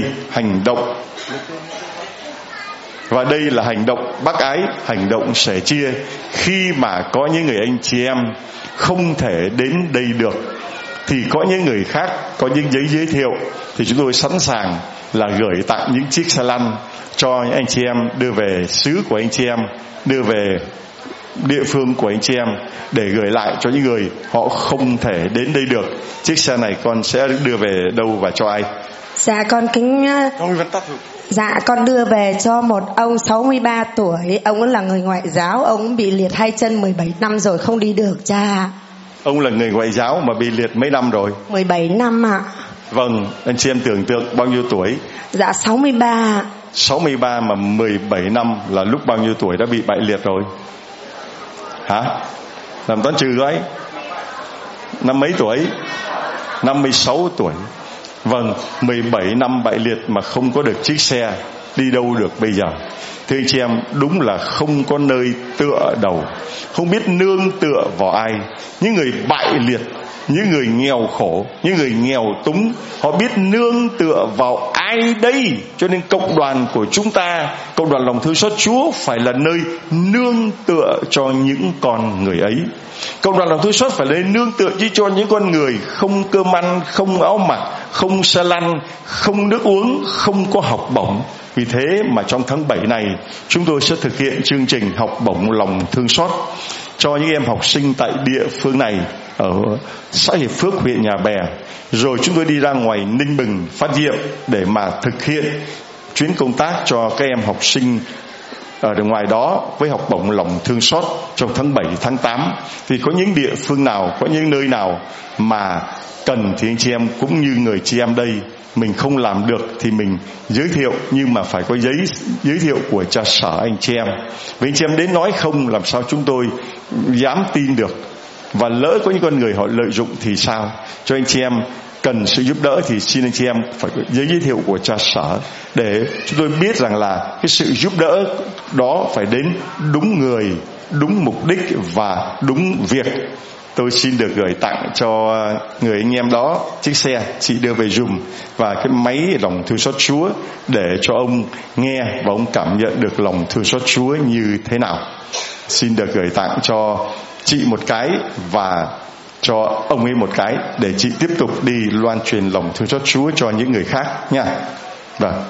[SPEAKER 1] là hành động bác ái, hành động sẻ chia. Khi mà có những người anh chị em không thể đến đây được thì có những người khác có những giấy giới thiệu, thì chúng tôi sẵn sàng là gửi tặng những chiếc xe lăn cho những anh chị em, đưa về xứ của anh chị em, đưa về địa phương của anh chị em, để gửi lại cho những người họ không thể đến đây được. Chiếc xe này con sẽ đưa về đâu và cho ai?
[SPEAKER 4] Dạ con con đưa về cho một ông 63 tuổi. Ông là người ngoại giáo, ông bị liệt hai chân 17 năm rồi, không đi được cha.
[SPEAKER 1] Ông là người ngoại giáo mà bị liệt mấy năm rồi?
[SPEAKER 4] 17 năm ạ.
[SPEAKER 1] Vâng, anh chị em tưởng tượng bao nhiêu tuổi?
[SPEAKER 4] Dạ 63.
[SPEAKER 1] 63 mà 17 năm là lúc bao nhiêu tuổi đã bị bại liệt rồi? Hả? Làm toán trừ ấy. Năm mấy tuổi? 56 tuổi. Vâng, 17 năm bại liệt mà không có được chiếc xe, đi đâu được bây giờ? Thưa anh chị em, đúng là không có nơi tựa đầu, không biết nương tựa vào ai. Những người bại liệt, những người nghèo khổ, những người nghèo túng, họ biết nương tựa vào ai đây? Cho nên cộng đoàn của chúng ta, cộng đoàn lòng thương xót Chúa phải là nơi nương tựa cho những con người ấy. Cộng đoàn lòng thương xót phải là nơi nương tựa cho những con người không cơm ăn, không áo mặc, không xe lăn, không nước uống, không có học bổng. Vì thế mà trong tháng 7 này chúng tôi sẽ thực hiện chương trình học bổng lòng thương xót cho những em học sinh tại địa phương này. ở xã Hiệp Phước, huyện Nhà Bè. Rồi chúng tôi đi ra ngoài Ninh Bình, Phát Diệm để mà thực hiện chuyến công tác cho các em học sinh ở ngoài đó với học bổng Lòng Thương Xót trong tháng 7, tháng 8. Thì có những địa phương nào, có những nơi nào mà cần thì anh chị em cũng như người chị em đây, mình không làm được thì mình giới thiệu, nhưng mà phải có giấy giới thiệu của cha sở anh chị em. Vì anh chị em đến nói không làm sao chúng tôi dám tin được. Và lỡ có những con người họ lợi dụng thì sao? Cho anh chị em cần sự giúp đỡ thì xin anh chị em phải có giấy giới thiệu của cha sở để chúng tôi biết rằng là cái sự giúp đỡ đó phải đến đúng người, đúng mục đích và đúng việc. Tôi xin được gửi tặng cho người anh em đó chiếc xe, chị đưa về dùm, và cái máy lòng thương xót Chúa để cho ông nghe và ông cảm nhận được lòng thương xót Chúa như thế nào. Xin được gửi tặng cho chị một cái và cho ông ấy một cái để chị tiếp tục đi loan truyền lòng thương xót Chúa cho những người khác nha. Vâng.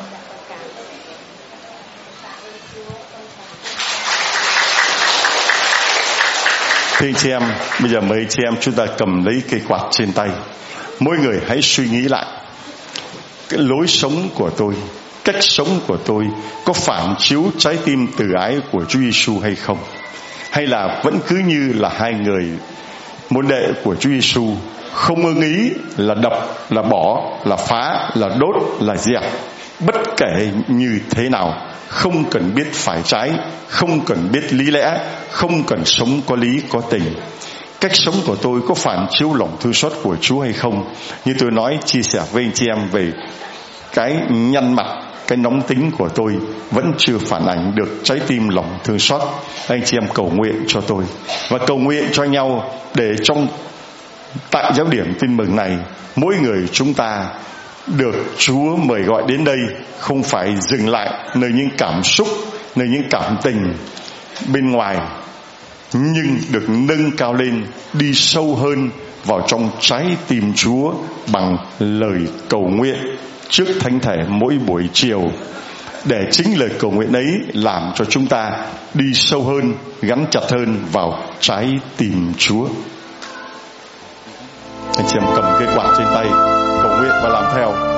[SPEAKER 1] Thưa chị em, bây giờ mời chị em chúng ta cầm lấy cây quạt trên tay. Mỗi người hãy suy nghĩ lại cái lối sống của tôi, cách sống của tôi có phản chiếu trái tim từ ái của Chúa Giêsu hay không? Hay là vẫn cứ như là hai người môn đệ của Chúa Giêsu, không ưng ý là đập, là bỏ, là phá, là đốt, là dẹp, bất kể như thế nào, không cần biết phải trái, không cần biết lý lẽ, không cần sống có lý có tình. Cách sống của tôi có phản chiếu lòng thương xót của Chúa hay không? Như tôi nói, chia sẻ với anh chị em về cái nhăn mặt, cái nóng tính của tôi vẫn chưa phản ảnh được trái tim lòng thương xót. Anh chị em cầu nguyện cho tôi và cầu nguyện cho nhau để tại giáo điểm tin mừng này, mỗi người chúng ta được Chúa mời gọi đến đây không phải dừng lại nơi những cảm xúc, nơi những cảm tình bên ngoài, nhưng được nâng cao lên, đi sâu hơn vào trong trái tim Chúa bằng lời cầu nguyện trước thánh thể mỗi buổi chiều, để chính lời cầu nguyện ấy làm cho chúng ta đi sâu hơn, gắn chặt hơn vào trái tim Chúa. Anh chị em cầm cái quạt trên tay cầu nguyện và làm theo.